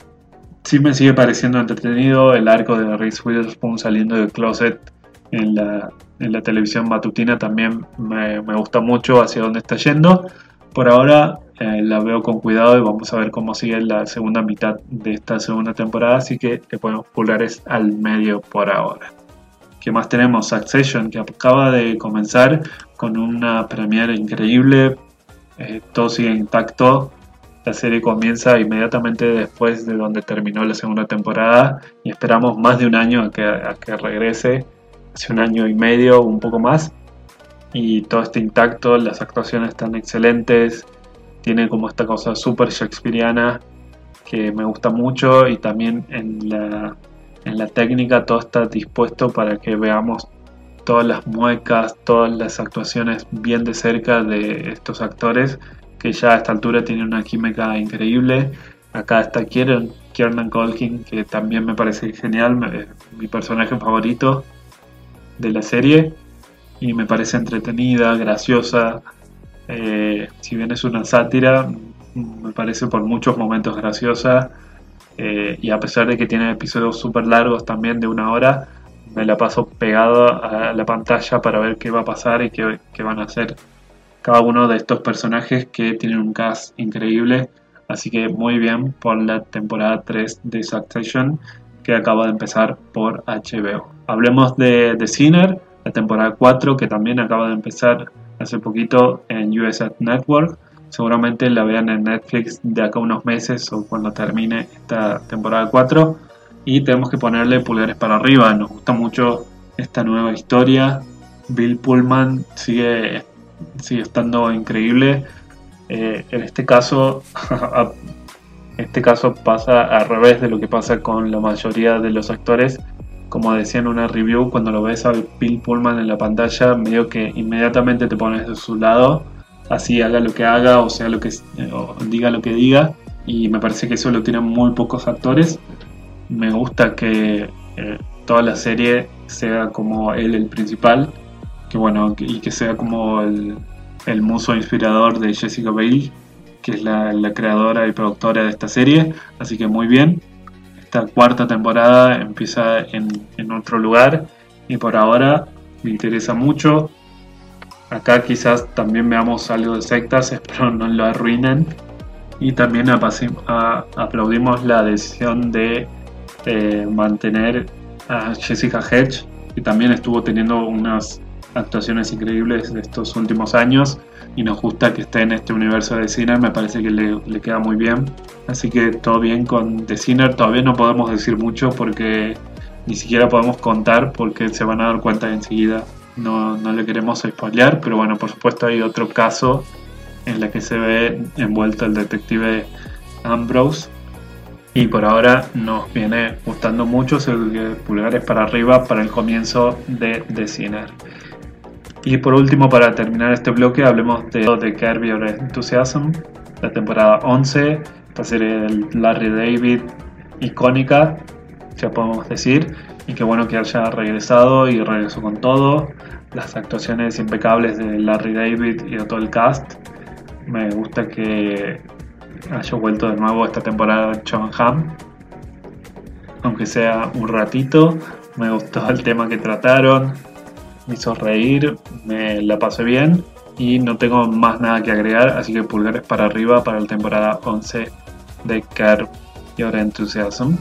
sí me sigue pareciendo entretenido el arco de Reese Witherspoon saliendo del closet en la, en la televisión matutina. También me, me gusta mucho hacia dónde está yendo. Por ahora eh, la veo con cuidado y vamos a ver cómo sigue la segunda mitad de esta segunda temporada, así que le ponemos pulgares al medio por ahora. ¿Qué más tenemos? Succession, que acaba de comenzar con una premiere increíble, eh, todo sigue intacto. La serie comienza inmediatamente después de donde terminó la segunda temporada y esperamos más de un año a que, a que regrese, hace un año y medio, un poco más. Y todo está intacto, las actuaciones están excelentes, tiene como esta cosa súper shakespeariana que me gusta mucho, y también en la, en la técnica todo está dispuesto para que veamos todas las muecas, todas las actuaciones bien de cerca de estos actores que ya a esta altura tienen una química increíble. Acá está Kieran, Kieran Culkin, que también me parece genial, me, mi personaje favorito de la serie. Y me parece entretenida, graciosa, eh, si bien es una sátira, me parece por muchos momentos graciosa, eh, y a pesar de que tiene episodios súper largos también de una hora, me la paso pegado a la pantalla para ver qué va a pasar y qué, qué van a hacer cada uno de estos personajes que tienen un cast increíble. Así que muy bien por la temporada tres de Succession, que acaba de empezar por H B O. Hablemos de The Sinner, la temporada cuatro, que también acaba de empezar hace poquito en U S A Network. Seguramente la vean en Netflix de acá a unos meses o cuando termine esta temporada cuatro. Y tenemos que ponerle pulgares para arriba. Nos gusta mucho esta nueva historia. Bill Pullman sigue, sigue estando increíble. Eh, en este caso, en este caso pasa al revés de lo que pasa con la mayoría de los actores. como decía en una review, cuando lo ves a Bill Pullman en la pantalla, medio que inmediatamente te pones de su lado, así haga lo que haga, o sea lo que o diga lo que diga, y me parece que eso lo tienen muy pocos actores. Me gusta que eh, toda la serie sea como él el principal, que bueno, y que sea como el, el muso inspirador de Jessica Biel, que es la, la creadora y productora de esta serie, así que muy bien. Esta cuarta temporada empieza en, en otro lugar y por ahora me interesa mucho. Acá quizás también veamos algo de sectas, espero no lo arruinen. Y también apasi- a, aplaudimos la decisión de eh, mantener a Jessica Hedge, que también estuvo teniendo unas actuaciones increíbles de estos últimos años, y nos gusta que esté en este universo de Sinner, me parece que le, le queda muy bien. Así que todo bien con The Sinner. Todavía no podemos decir mucho porque ni siquiera podemos contar, porque se van a dar cuenta enseguida. No, no le queremos spoilear, pero bueno, por supuesto hay otro caso en la que se ve envuelto el detective Ambrose, y por ahora nos viene gustando mucho, pulgares para arriba para el comienzo de The Sinner. Y por último, para terminar este bloque, hablemos de, de Curb Your Enthusiasm, la temporada once, esta serie de Larry David icónica, ya podemos decir, y qué bueno que haya regresado y regresó con todo. Las actuaciones impecables de Larry David y de todo el cast. Me gusta que haya vuelto de nuevo esta temporada Jon Hamm, aunque sea un ratito. Me gustó el tema que trataron, me hizo reír, me la pasé bien y no tengo más nada que agregar, así que pulgares para arriba para la temporada once de Curb Your Enthusiasm.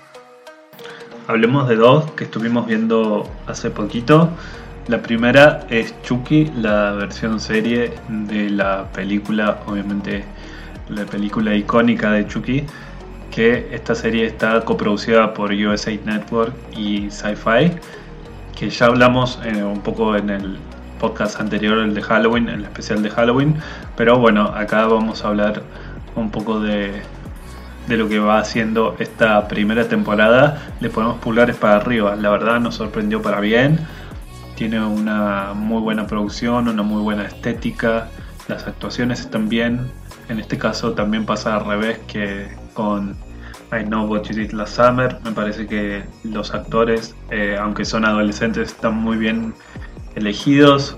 Hablemos de dos que estuvimos viendo hace poquito. La primera es Chucky, la versión serie de la película, obviamente la película icónica de Chucky, que esta serie está coproducida por U S A Network y Sci-Fi, que ya hablamos eh, un poco en el podcast anterior, el de Halloween, el especial de Halloween, pero bueno, acá vamos a hablar un poco de, de lo que va haciendo esta primera temporada. Le ponemos pulgares para arriba, la verdad nos sorprendió para bien, tiene una muy buena producción, una muy buena estética, las actuaciones están bien. En este caso también pasa al revés que con I Know What You Did Last Summer. Me parece que los actores, eh, aunque son adolescentes, están muy bien elegidos.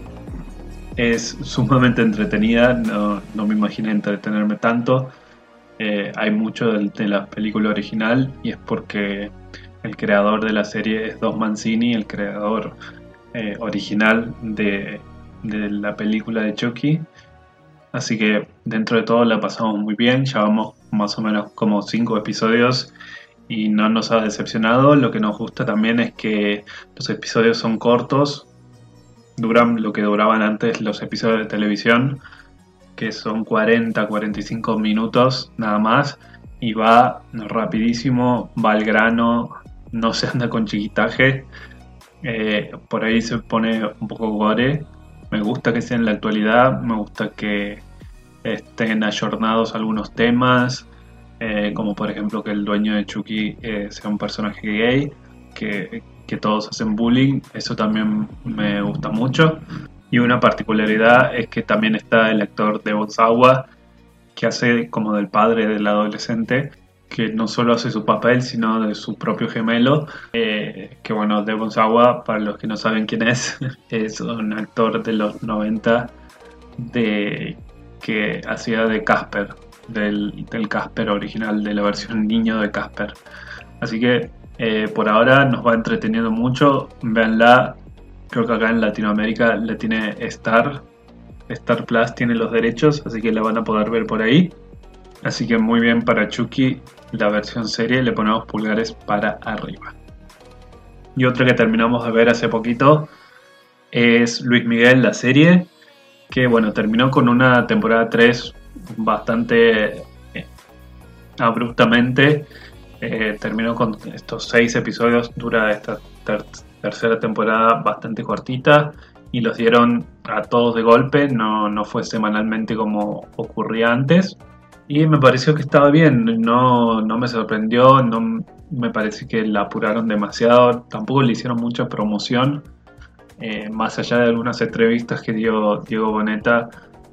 Es sumamente entretenida, no, no me imaginé entretenerme tanto. Eh, hay mucho de, de la película original, y es porque el creador de la serie es Don Mancini, el creador eh, original de, de la película de Chucky. Así que dentro de todo la pasamos muy bien, ya vamos más o menos como cinco episodios y no nos ha decepcionado. Lo que nos gusta también es que los episodios son cortos, duran lo que duraban antes los episodios de televisión, que son cuarenta a cuarenta y cinco minutos nada más, y va rapidísimo, va al grano, no se anda con chiquitaje, eh, por ahí se pone un poco gore. Me gusta que sea en la actualidad, me gusta que estén ayornados algunos temas, eh, como por ejemplo que el dueño de Chucky eh, sea un personaje gay, que, que todos hacen bullying, eso también me gusta mucho. Y una particularidad es que también está el actor Devon Sawa, que hace como del padre del adolescente, que no solo hace su papel, sino de su propio gemelo, eh, que bueno, Devon Sawa, para los que no saben quién es, es un actor de los noventa de, que hacía de Casper, del, del Casper original, de la versión niño de Casper. Así que eh, por ahora nos va entreteniendo mucho, véanla. Creo que acá en Latinoamérica la tiene Star, Star Plus tiene los derechos, así que la van a poder ver por ahí. Así que muy bien para Chucky, la versión serie, le ponemos pulgares para arriba. Y otra que terminamos de ver hace poquito es Luis Miguel, la serie, que bueno, terminó con una temporada tres bastante eh, abruptamente. Eh, terminó con estos seis episodios, dura esta ter- tercera temporada bastante cortita, y los dieron a todos de golpe, no, no fue semanalmente como ocurría antes. y me pareció que estaba bien, no, no me sorprendió, no me parece que la apuraron demasiado, tampoco le hicieron mucha promoción, eh, más allá de algunas entrevistas que dio Diego Boneta,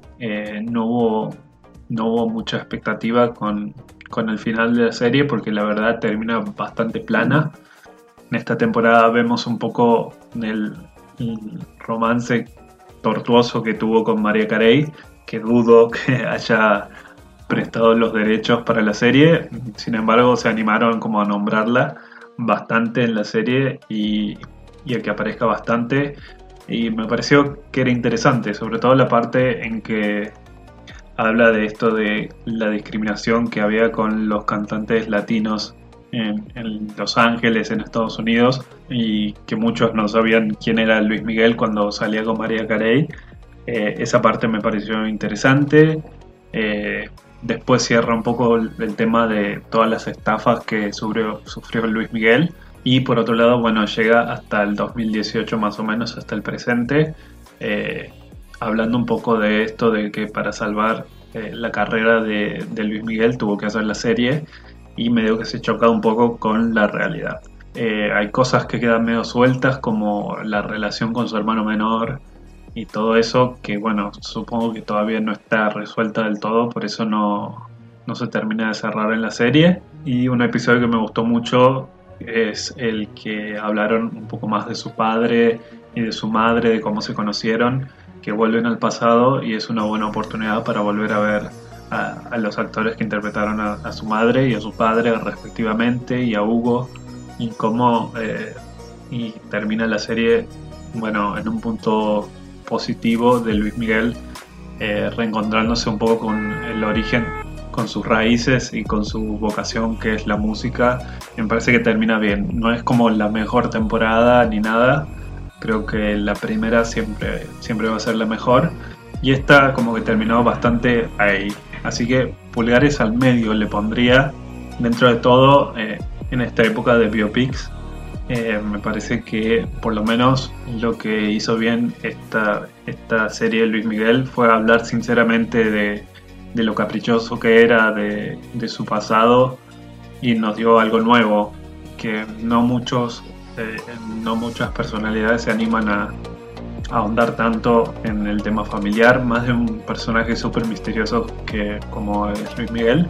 eh, no hubo, no hubo mucha expectativa con, con el final de la serie, porque la verdad termina bastante plana. En esta temporada vemos un poco el, el romance tortuoso que tuvo con Mariah Carey, que dudo que haya prestado los derechos para la serie, sin embargo se animaron como a nombrarla bastante en la serie y, y a que aparezca bastante, y me pareció que era interesante, sobre todo la parte en que habla de esto de la discriminación que había con los cantantes latinos en, en Los Ángeles, en Estados Unidos, y que muchos no sabían quién era Luis Miguel cuando salía con Mariah Carey. Eh, esa parte me pareció interesante. Eh, después cierra un poco el, el tema de todas las estafas que sufrió, sufrió Luis Miguel, y por otro lado, bueno, llega hasta el dos mil dieciocho más o menos, hasta el presente, eh, hablando un poco de esto de que para salvar eh, la carrera de, de Luis Miguel tuvo que hacer la serie, y medio que se choca un poco con la realidad. Eh, hay cosas que quedan medio sueltas, como la relación con su hermano menor y todo eso, que bueno, supongo que todavía no está resuelta del todo, por eso no, no se termina de cerrar en la serie. Y un episodio que me gustó mucho es el que hablaron un poco más de su padre y de su madre, de cómo se conocieron, que vuelven al pasado, y es una buena oportunidad para volver a ver a, a los actores que interpretaron a, a su madre y a su padre respectivamente, y a Hugo, y cómo eh, y termina la serie, bueno, en un punto positivo de Luis Miguel, eh, reencontrándose un poco con el origen, con sus raíces y con su vocación, que es la música. Me parece que termina bien, no es como la mejor temporada ni nada, creo que la primera siempre, siempre va a ser la mejor, y esta como que terminó bastante ahí, así que pulgares al medio le pondría. Dentro de todo, eh, en esta época de biopics, Eh, me parece que por lo menos lo que hizo bien esta, esta serie de Luis Miguel fue hablar sinceramente de, de lo caprichoso que era, de, de su pasado, y nos dio algo nuevo que no muchos eh, no muchas personalidades se animan a, a ahondar tanto en el tema familiar, más de un personaje súper misterioso que como es Luis Miguel.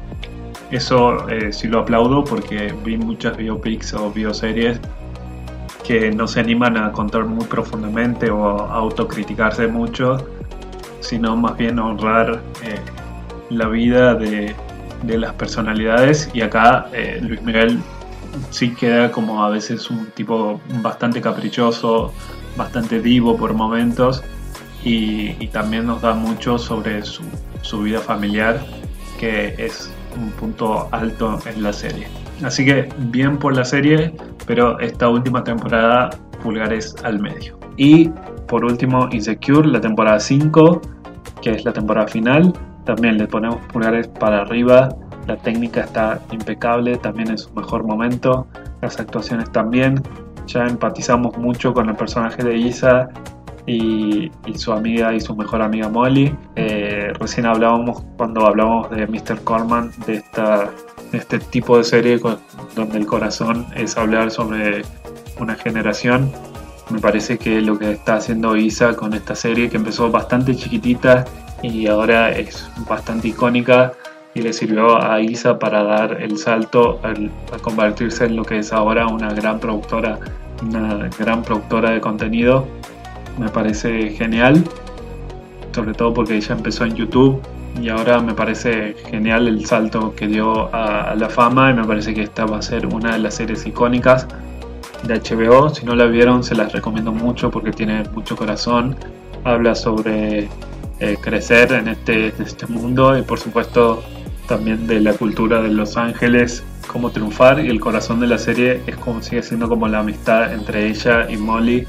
Eso eh, sí lo aplaudo, porque vi muchas biopics o bioseries que no se animan a contar muy profundamente o a autocriticarse mucho, sino más bien honrar eh, la vida de, de las personalidades, y acá eh, Luis Miguel sí queda como a veces un tipo bastante caprichoso, bastante divo por momentos, y, y también nos da mucho sobre su, su vida familiar, que es un punto alto en la serie. Así que bien por la serie, pero esta última temporada pulgares al medio. Y por último, Insecure, la temporada cinco, que es la temporada final, también le ponemos pulgares para arriba. La técnica está impecable, también en su mejor momento, las actuaciones también. Ya empatizamos mucho con el personaje de Isa Y, y su amiga y su mejor amiga Molly. Eh, recién hablábamos, cuando hablábamos de míster Corman, de, esta, de este tipo de serie con, donde el corazón es hablar sobre una generación. Me parece que lo que está haciendo Isa con esta serie, que empezó bastante chiquitita y ahora es bastante icónica, y le sirvió a Isa para dar el salto al, a convertirse en lo que es ahora una gran productora, una gran productora de contenido. Me parece genial, sobre todo porque ella empezó en YouTube, y ahora me parece genial el salto que dio a, a la fama, y me parece que esta va a ser una de las series icónicas de H B O. Si no la vieron, se las recomiendo mucho porque tiene mucho corazón, habla sobre eh, crecer en este, en este mundo, y por supuesto también de la cultura de Los Ángeles, cómo triunfar, y el corazón de la serie es como sigue siendo como la amistad entre ella y Molly,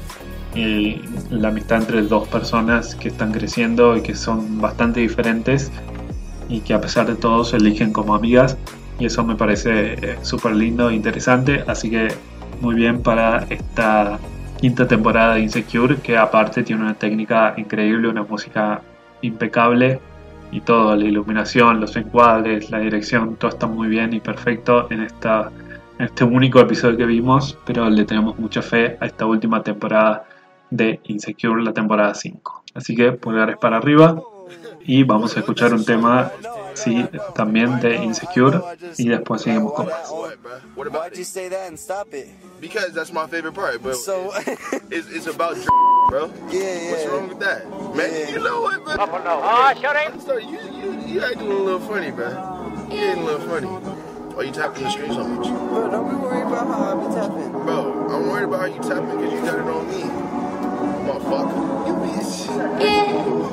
y la amistad entre dos personas que están creciendo y que son bastante diferentes, y que a pesar de todo se eligen como amigas, y eso me parece eh, súper lindo e interesante. Así que muy bien para esta quinta temporada de Insecure, que aparte tiene una técnica increíble, una música impecable, y todo, la iluminación, los encuadres, la dirección, todo está muy bien y perfecto en, esta, en este único episodio que vimos, pero le tenemos mucha fe a esta última temporada de Insecure, la temporada cinco. Así que pulgares para arriba y vamos a escuchar un tema, sí, también de Insecure y después seguimos con más. Why'd you say that and stop it? Because that's my favorite part, but so it's, it's about bro. Yeah, yeah. What's wrong with that, man? Yeah. You know what, man? Oh, no. Oh, shut it. So you, you, you acting a little funny, bro. You getting a little funny. Why you tapping the screen so much? Bro, don't be worried about how I be tapping. Bro, I'm worried about how you tapping because you got it on me. Motherfucker. You bitch. Yeah.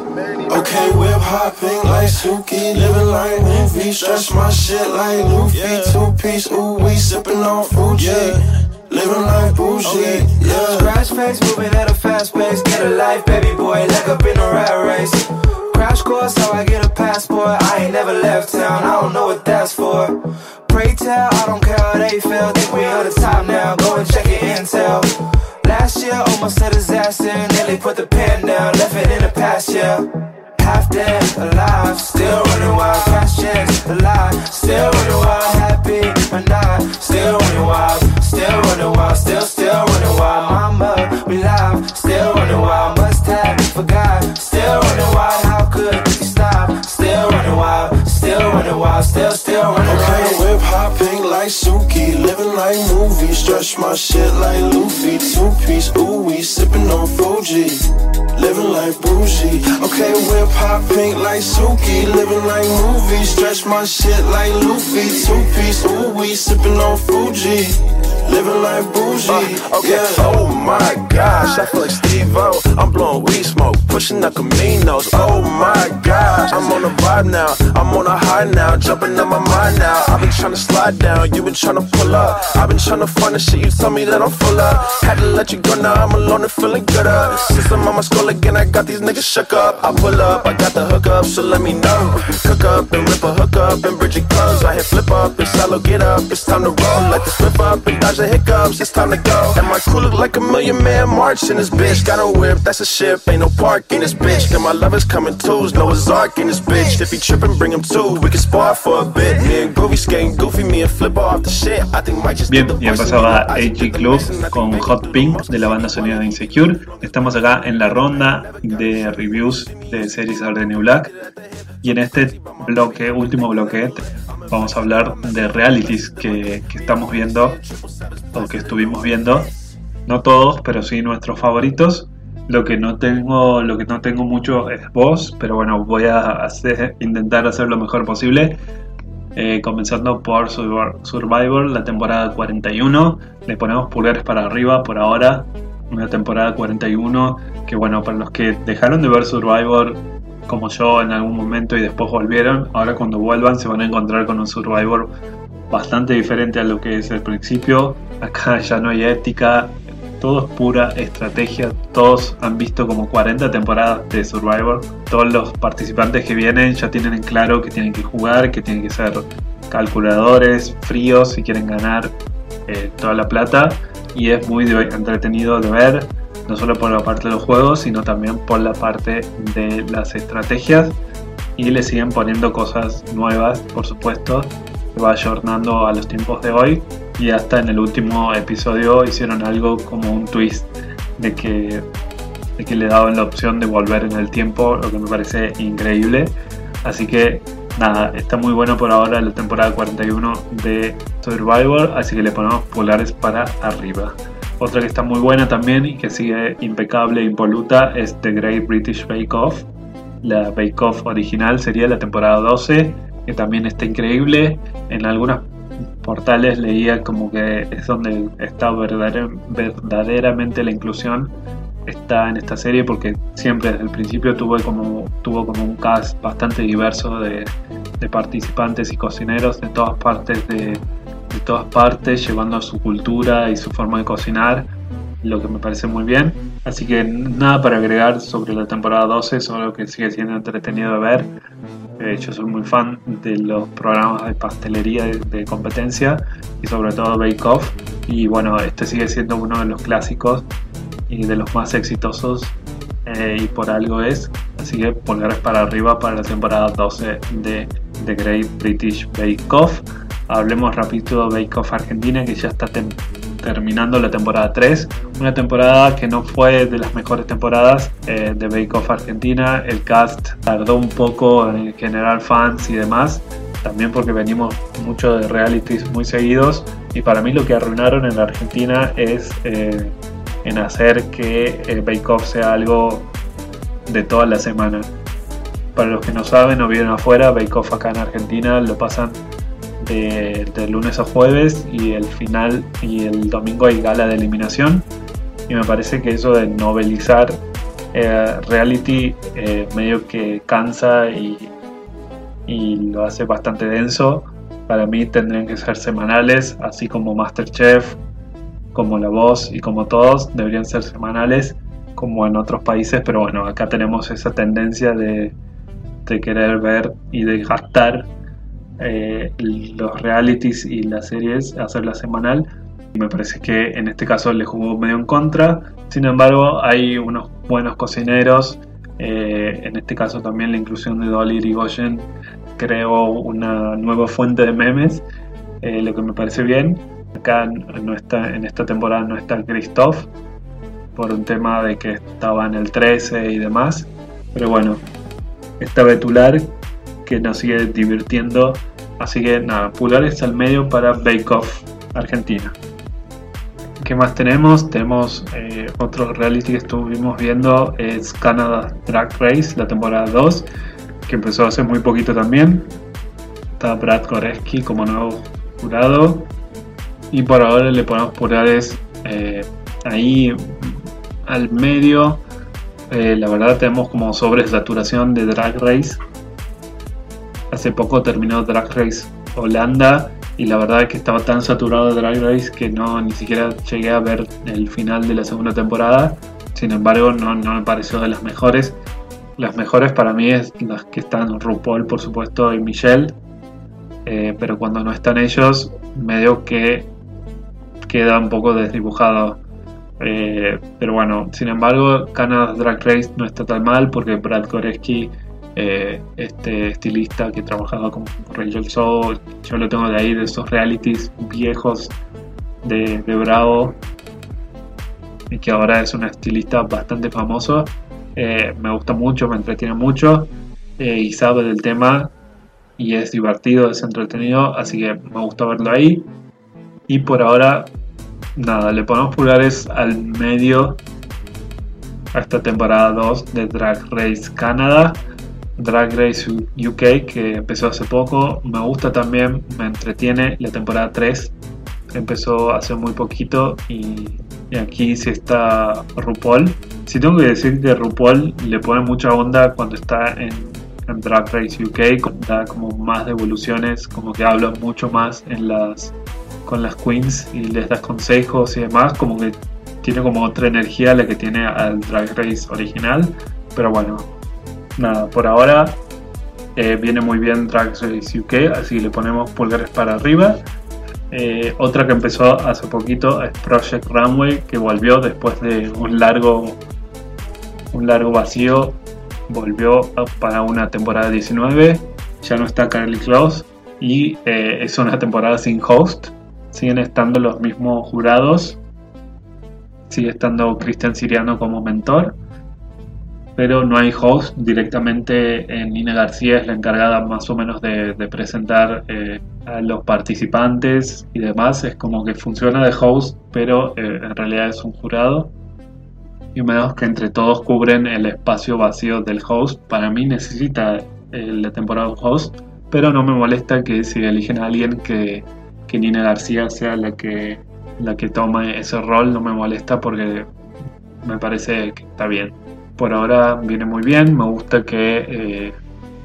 Okay, whip hopping like Suki, living like movie, stretch my shit like Luffy, yeah. Two piece, ooh, we sipping on Fuji, yeah. Living like bougie, okay. Yeah. Scratch face, moving at a fast pace, get a life, baby boy, leg up in a rat race. Crash course, how I get a passport, I ain't never left town, I don't know what that's for. Pray tell, I don't care how they feel, think we on the top now, go and check your intel. Last year, almost a disaster, nearly put the pen down, left it in the past, yeah. Half dead, alive, still running wild, cash checks, alive, still running wild, happy or not, still running wild, still running wild, still, still running wild, mama, we live, still running wild, must have, forgot, still running wild, how could you stop, still running wild, still running wild, still, still running wild. Okay, whip hopping like Suki, living like movie, stretch my shit like Luffy, two piece, ooh, we sipping on Fuji, living like bougie. Okay, whip hopping like Suki, living like movie, stretch my shit like Luffy, two piece, ooh, we sipping on Fuji, living like bougie. Uh, okay, yeah. Oh my gosh, I feel like Steve-O, I'm blowing weed smoke, pushing the Caminos. Oh my gosh, I'm on a vibe now, I'm on a high now, jumping on my mind now. I've been trying to slide down, you been trying to pull up, I've been trying to find the shit, you tell me that I'm full up. Had to let you go now, I'm alone and feeling good up. Since I'm on my skull again, I got these niggas shook up. I pull up, I got the hook up, so let me know. Cook up and rip a hook up and bridge it close. I hit flip up and shallow, get up, it's time to roll. Like the flip up and dodge the hiccups, it's time to go. And my crew look like a million man march in this bitch. Got a whip, that's a ship, ain't no park in this bitch. And my lovers coming twos, no Ozark in this bitch. If he trippin', bring him too, we can spar for a bit. Me and Groovy skating goofy, me and flip off the shit. I think might just. Bien, y empezaba A G Club con Hot Pink de la banda sonora de Insecure. Estamos acá en la ronda de reviews de Series Are the New Black. Y en este bloque, último bloque, vamos a hablar de realities que, que estamos viendo o que estuvimos viendo. No todos, pero sí nuestros favoritos. Lo que no tengo, lo que no tengo mucho es voz, pero bueno, voy a hacer, intentar hacer lo mejor posible. Eh, comenzando por Survivor, la temporada cuarenta y uno. Le ponemos pulgares para arriba por ahora. Una temporada cuarenta y uno que, bueno, para los que dejaron de ver Survivor como yo en algún momento y después volvieron, ahora cuando vuelvan se van a encontrar con un Survivor bastante diferente a lo que es el principio. Acá ya no hay ética, todo es pura estrategia. Todos han visto como cuarenta temporadas de Survivor. Todos los participantes que vienen ya tienen en claro que tienen que jugar, que tienen que ser calculadores, fríos si quieren ganar eh, toda la plata. Y es muy entretenido de ver, no solo por la parte de los juegos, sino también por la parte de las estrategias. Y le siguen poniendo cosas nuevas, por supuesto, que va ayornando a los tiempos de hoy. Y hasta en el último episodio hicieron algo como un twist de que, de que le daban la opción de volver en el tiempo, lo que me parece increíble. Así que nada, está muy bueno por ahora la temporada cuarenta y uno de Survivor, así que le ponemos pulgares para arriba. Otra que está muy buena también y que sigue impecable e impoluta es The Great British Bake Off. La Bake Off original sería la temporada doce, que también está increíble. En algunos portales leía como que es donde está verdader, verdaderamente la inclusión está en esta serie, porque siempre desde el principio tuvo como, tuvo como un cast bastante diverso de, de participantes y cocineros de todas partes de, de todas partes, llevando su cultura y su forma de cocinar, lo que me parece muy bien. Así que nada para agregar sobre la temporada doce, solo que sigue siendo entretenido de ver. Eh, yo soy muy fan de los programas de pastelería de, de competencia y sobre todo Bake Off, y bueno, este sigue siendo uno de los clásicos y de los más exitosos, eh, y por algo es. Así que pulgares para arriba para la temporada doce de The Great British Bake Off. Hablemos rápido de Bake Off Argentina, que ya está tem- terminando la temporada tres. Una temporada que no fue de las mejores temporadas eh, de Bake Off Argentina. El cast tardó un poco en generar fans y demás. También porque venimos mucho de realities muy seguidos. Y para mí lo que arruinaron en la Argentina es eh, en hacer que el Bake Off sea algo de toda la semana. Para los que no saben o viven afuera, Bake Off acá en Argentina lo pasan de, de lunes a jueves, y el final y el domingo hay gala de eliminación. Y me parece que eso de novelizar eh, reality eh, medio que cansa y, y lo hace bastante denso. Para mí tendrían que ser semanales, así como MasterChef, como La Voz y como todos deberían ser semanales, como en otros países. Pero bueno, acá tenemos esa tendencia de, de querer ver y de gastar eh, los realities y las series, hacerla semanal. Y me parece que en este caso le jugó medio en contra. Sin embargo, hay unos buenos cocineros. Eh, en este caso también la inclusión de Dolly Irigoyen creó una nueva fuente de memes, eh, lo que me parece bien. Acá no está, en esta temporada no está Christoph, por un tema de que estaba en el trece y demás. Pero bueno, está Betular, que nos sigue divirtiendo. Así que nada, pulgares al medio para Bake Off Argentina. ¿Qué más tenemos? Tenemos eh, otro reality que estuvimos viendo, es Canada Drag Race, la temporada dos, que empezó hace muy poquito también. Está Brad Goreski como nuevo jurado. Y por ahora le ponemos pulgares eh, ahí al medio. Eh, la verdad tenemos como sobresaturación de Drag Race. Hace poco terminó Drag Race Holanda y la verdad es que estaba tan saturado de Drag Race que no ni siquiera llegué a ver el final de la segunda temporada. Sin embargo, no, no me pareció de las mejores. Las mejores para mí es las que están RuPaul, por supuesto, y Michelle. Eh, pero cuando no están ellos, medio que queda un poco desdibujado. Eh, pero bueno, sin embargo, Canada's Drag Race no está tan mal porque Brad Goreski, eh, este estilista que trabajaba con Rachel Zoe, yo lo tengo de ahí, de esos realities viejos de, de Bravo, y que ahora es un estilista bastante famoso. Eh, me gusta mucho, me entretiene mucho, eh, y sabe del tema y es divertido, es entretenido, así que me gusta verlo ahí. Y por ahora nada, le ponemos pulgares al medio a esta temporada dos de Drag Race Canadá. Drag Race U K, que empezó hace poco, me gusta también, me entretiene. La temporada tres empezó hace muy poquito y, y aquí sí está RuPaul. Sí tengo que decir que RuPaul le pone mucha onda cuando está en, en Drag Race U K, da como más devoluciones, como que habla mucho más en las con las queens y les das consejos y demás, como que tiene como otra energía a la que tiene al Drag Race original. Pero bueno, nada, por ahora eh, viene muy bien Drag Race U K, así que le ponemos pulgares para arriba. Eh, otra que empezó hace poquito es Project Runway, que volvió después de un largo un largo vacío, volvió para una temporada diecinueve. Ya no está Karlie Kloss y eh, es una temporada sin host. Siguen estando los mismos jurados, sigue estando Cristian Siriano como mentor, pero no hay host. Directamente eh, Nina García es la encargada más o menos de, de presentar eh, a los participantes y demás. Es como que funciona de host, pero eh, en realidad es un jurado. Y menos que entre todos cubren el espacio vacío del host. Para mí necesita eh, la temporada un host, pero no me molesta que si eligen a alguien que, que Nina García sea la que, la que tome ese rol. No me molesta porque me parece que está bien. Por ahora viene muy bien. Me gusta que eh,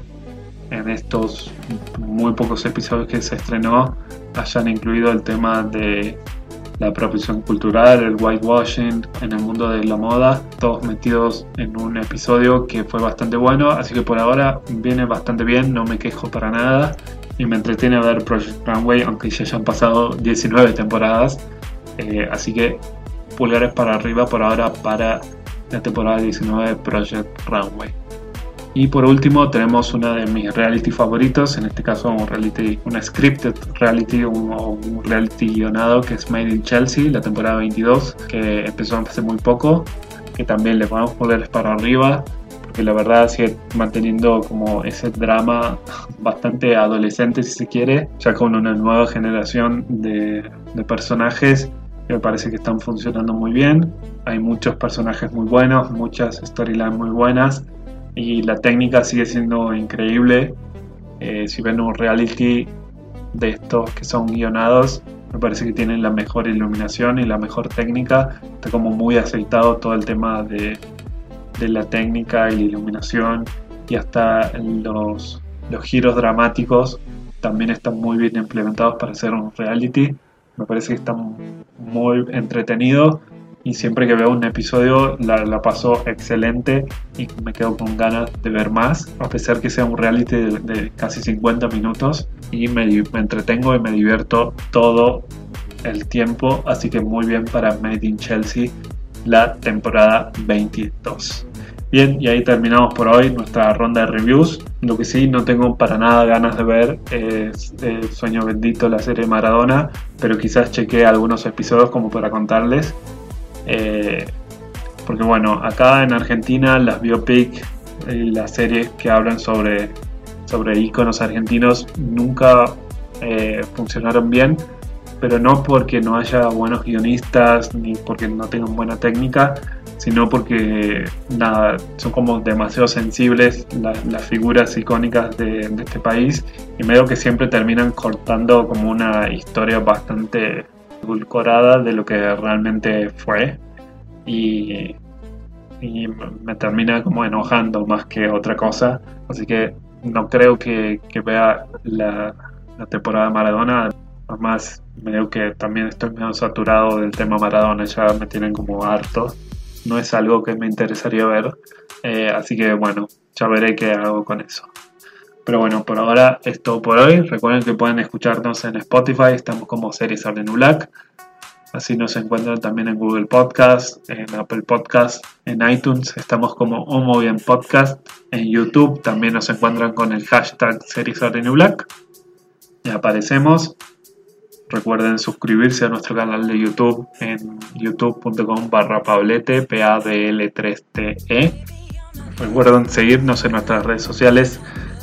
en estos muy pocos episodios que se estrenó hayan incluido el tema de la apropiación cultural, el whitewashing en el mundo de la moda, todos metidos en un episodio que fue bastante bueno. Así que por ahora viene bastante bien, no me quejo para nada y me entretiene ver Project Runway, aunque ya hayan pasado diecinueve temporadas. Eh, así que pulgares para arriba por ahora para la temporada diecinueve de Project Runway. Y por último tenemos una de mis reality favoritos, en este caso un reality, una scripted reality, un, un reality guionado que es Made in Chelsea, la temporada veintidós, que empezó hace muy poco, que también le podemos poner para arriba, porque la verdad sigue manteniendo como ese drama bastante adolescente si se quiere, ya con una nueva generación de, de personajes que me parece que están funcionando muy bien. Hay muchos personajes muy buenos, muchas storylines muy buenas, y la técnica sigue siendo increíble. Eh, si ven un reality de estos que son guionados, me parece que tienen la mejor iluminación y la mejor técnica. Está como muy aceitado todo el tema de, de la técnica y la iluminación, y hasta los, los giros dramáticos también están muy bien implementados para hacer un reality. Me parece que están muy entretenidos, y siempre que veo un episodio la, la paso excelente y me quedo con ganas de ver más, a pesar que sea un reality de, de casi cincuenta minutos, y me, me entretengo y me divierto todo el tiempo. Así que muy bien para Made in Chelsea, la temporada veintidós. Bien, y ahí terminamos por hoy nuestra ronda de reviews. Lo que sí no tengo para nada ganas de ver es eh, Sueño Bendito, la serie Maradona, pero quizás chequee algunos episodios como para contarles. Eh, porque bueno, acá en Argentina las biopic y las series que hablan sobre, sobre íconos argentinos nunca eh, funcionaron bien, pero no porque no haya buenos guionistas ni porque no tengan buena técnica, sino porque nada, son como demasiado sensibles las, las figuras icónicas de, de este país, y medio que siempre terminan cortando como una historia bastante edulcorada de lo que realmente fue, y, y me termina como enojando más que otra cosa. Así que no creo que, que vea la, la temporada de Maradona. Además, medio que también estoy medio saturado del tema Maradona, ya me tienen como harto. No es algo que me interesaría ver, eh, así que bueno, ya veré qué hago con eso. Pero bueno, por ahora es todo por hoy. Recuerden que pueden escucharnos en Spotify, estamos como Series Sale New Black. Así nos encuentran también en Google Podcast, en Apple Podcast, en iTunes estamos como Un Muy Bien Podcast. En YouTube también nos encuentran con el hashtag Series Sale New Black y aparecemos. Recuerden suscribirse a nuestro canal de YouTube en youtube punto com barra pablete, P A D L tres T E. Recuerden seguirnos en nuestras redes sociales.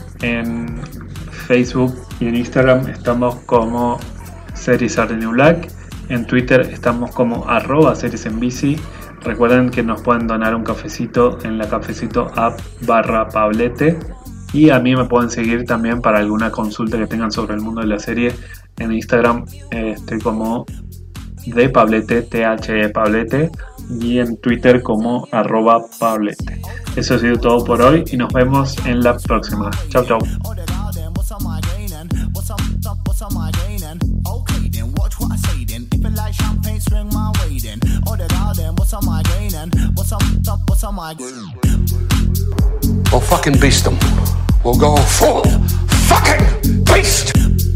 En Facebook y en Instagram estamos como Series Are the New Black. En Twitter estamos como arroba series en bici. Recuerden que nos pueden donar un cafecito en la Cafecito app barra pablete. Y a mí me pueden seguir también para alguna consulta que tengan sobre el mundo de la serie. En Instagram eh, estoy como de Pablete, T H E Pablete, y en Twitter como arroba Pablete. Eso ha sido todo por hoy y nos vemos en la próxima. Chau, chau. We'll fucking beast them. We'll go full fucking beast!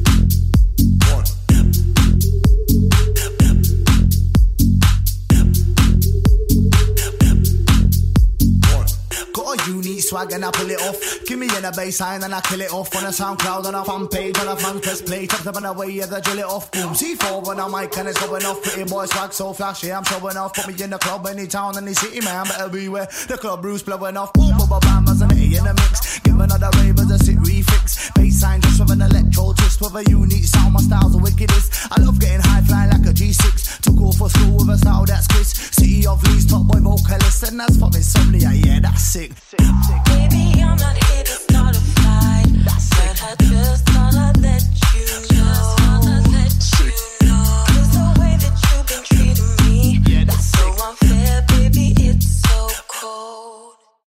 Unique swag and I pull it off. Give me in a baseline and I kill it off. On a SoundCloud, on a fan page, on a fan press play. Tucked up on the way, yeah, they drill it off. Boom, C four on a mic and it's going off. Pretty boy swag so flashy, I'm showing off. Put me in the club, any town, any city, man, better beware. The club Bruce blowing off. Boom, boom, bam, as an A in the mix. Give another ravers a sit refix. Baseline just with an electro twist. With a unique sound, my style's the wickedest. I love getting high flying like a G six. Took off for school with a style that's Chris. City of Leeds, top boy vocalist. And that's fucking insomnia, yeah, that's sick.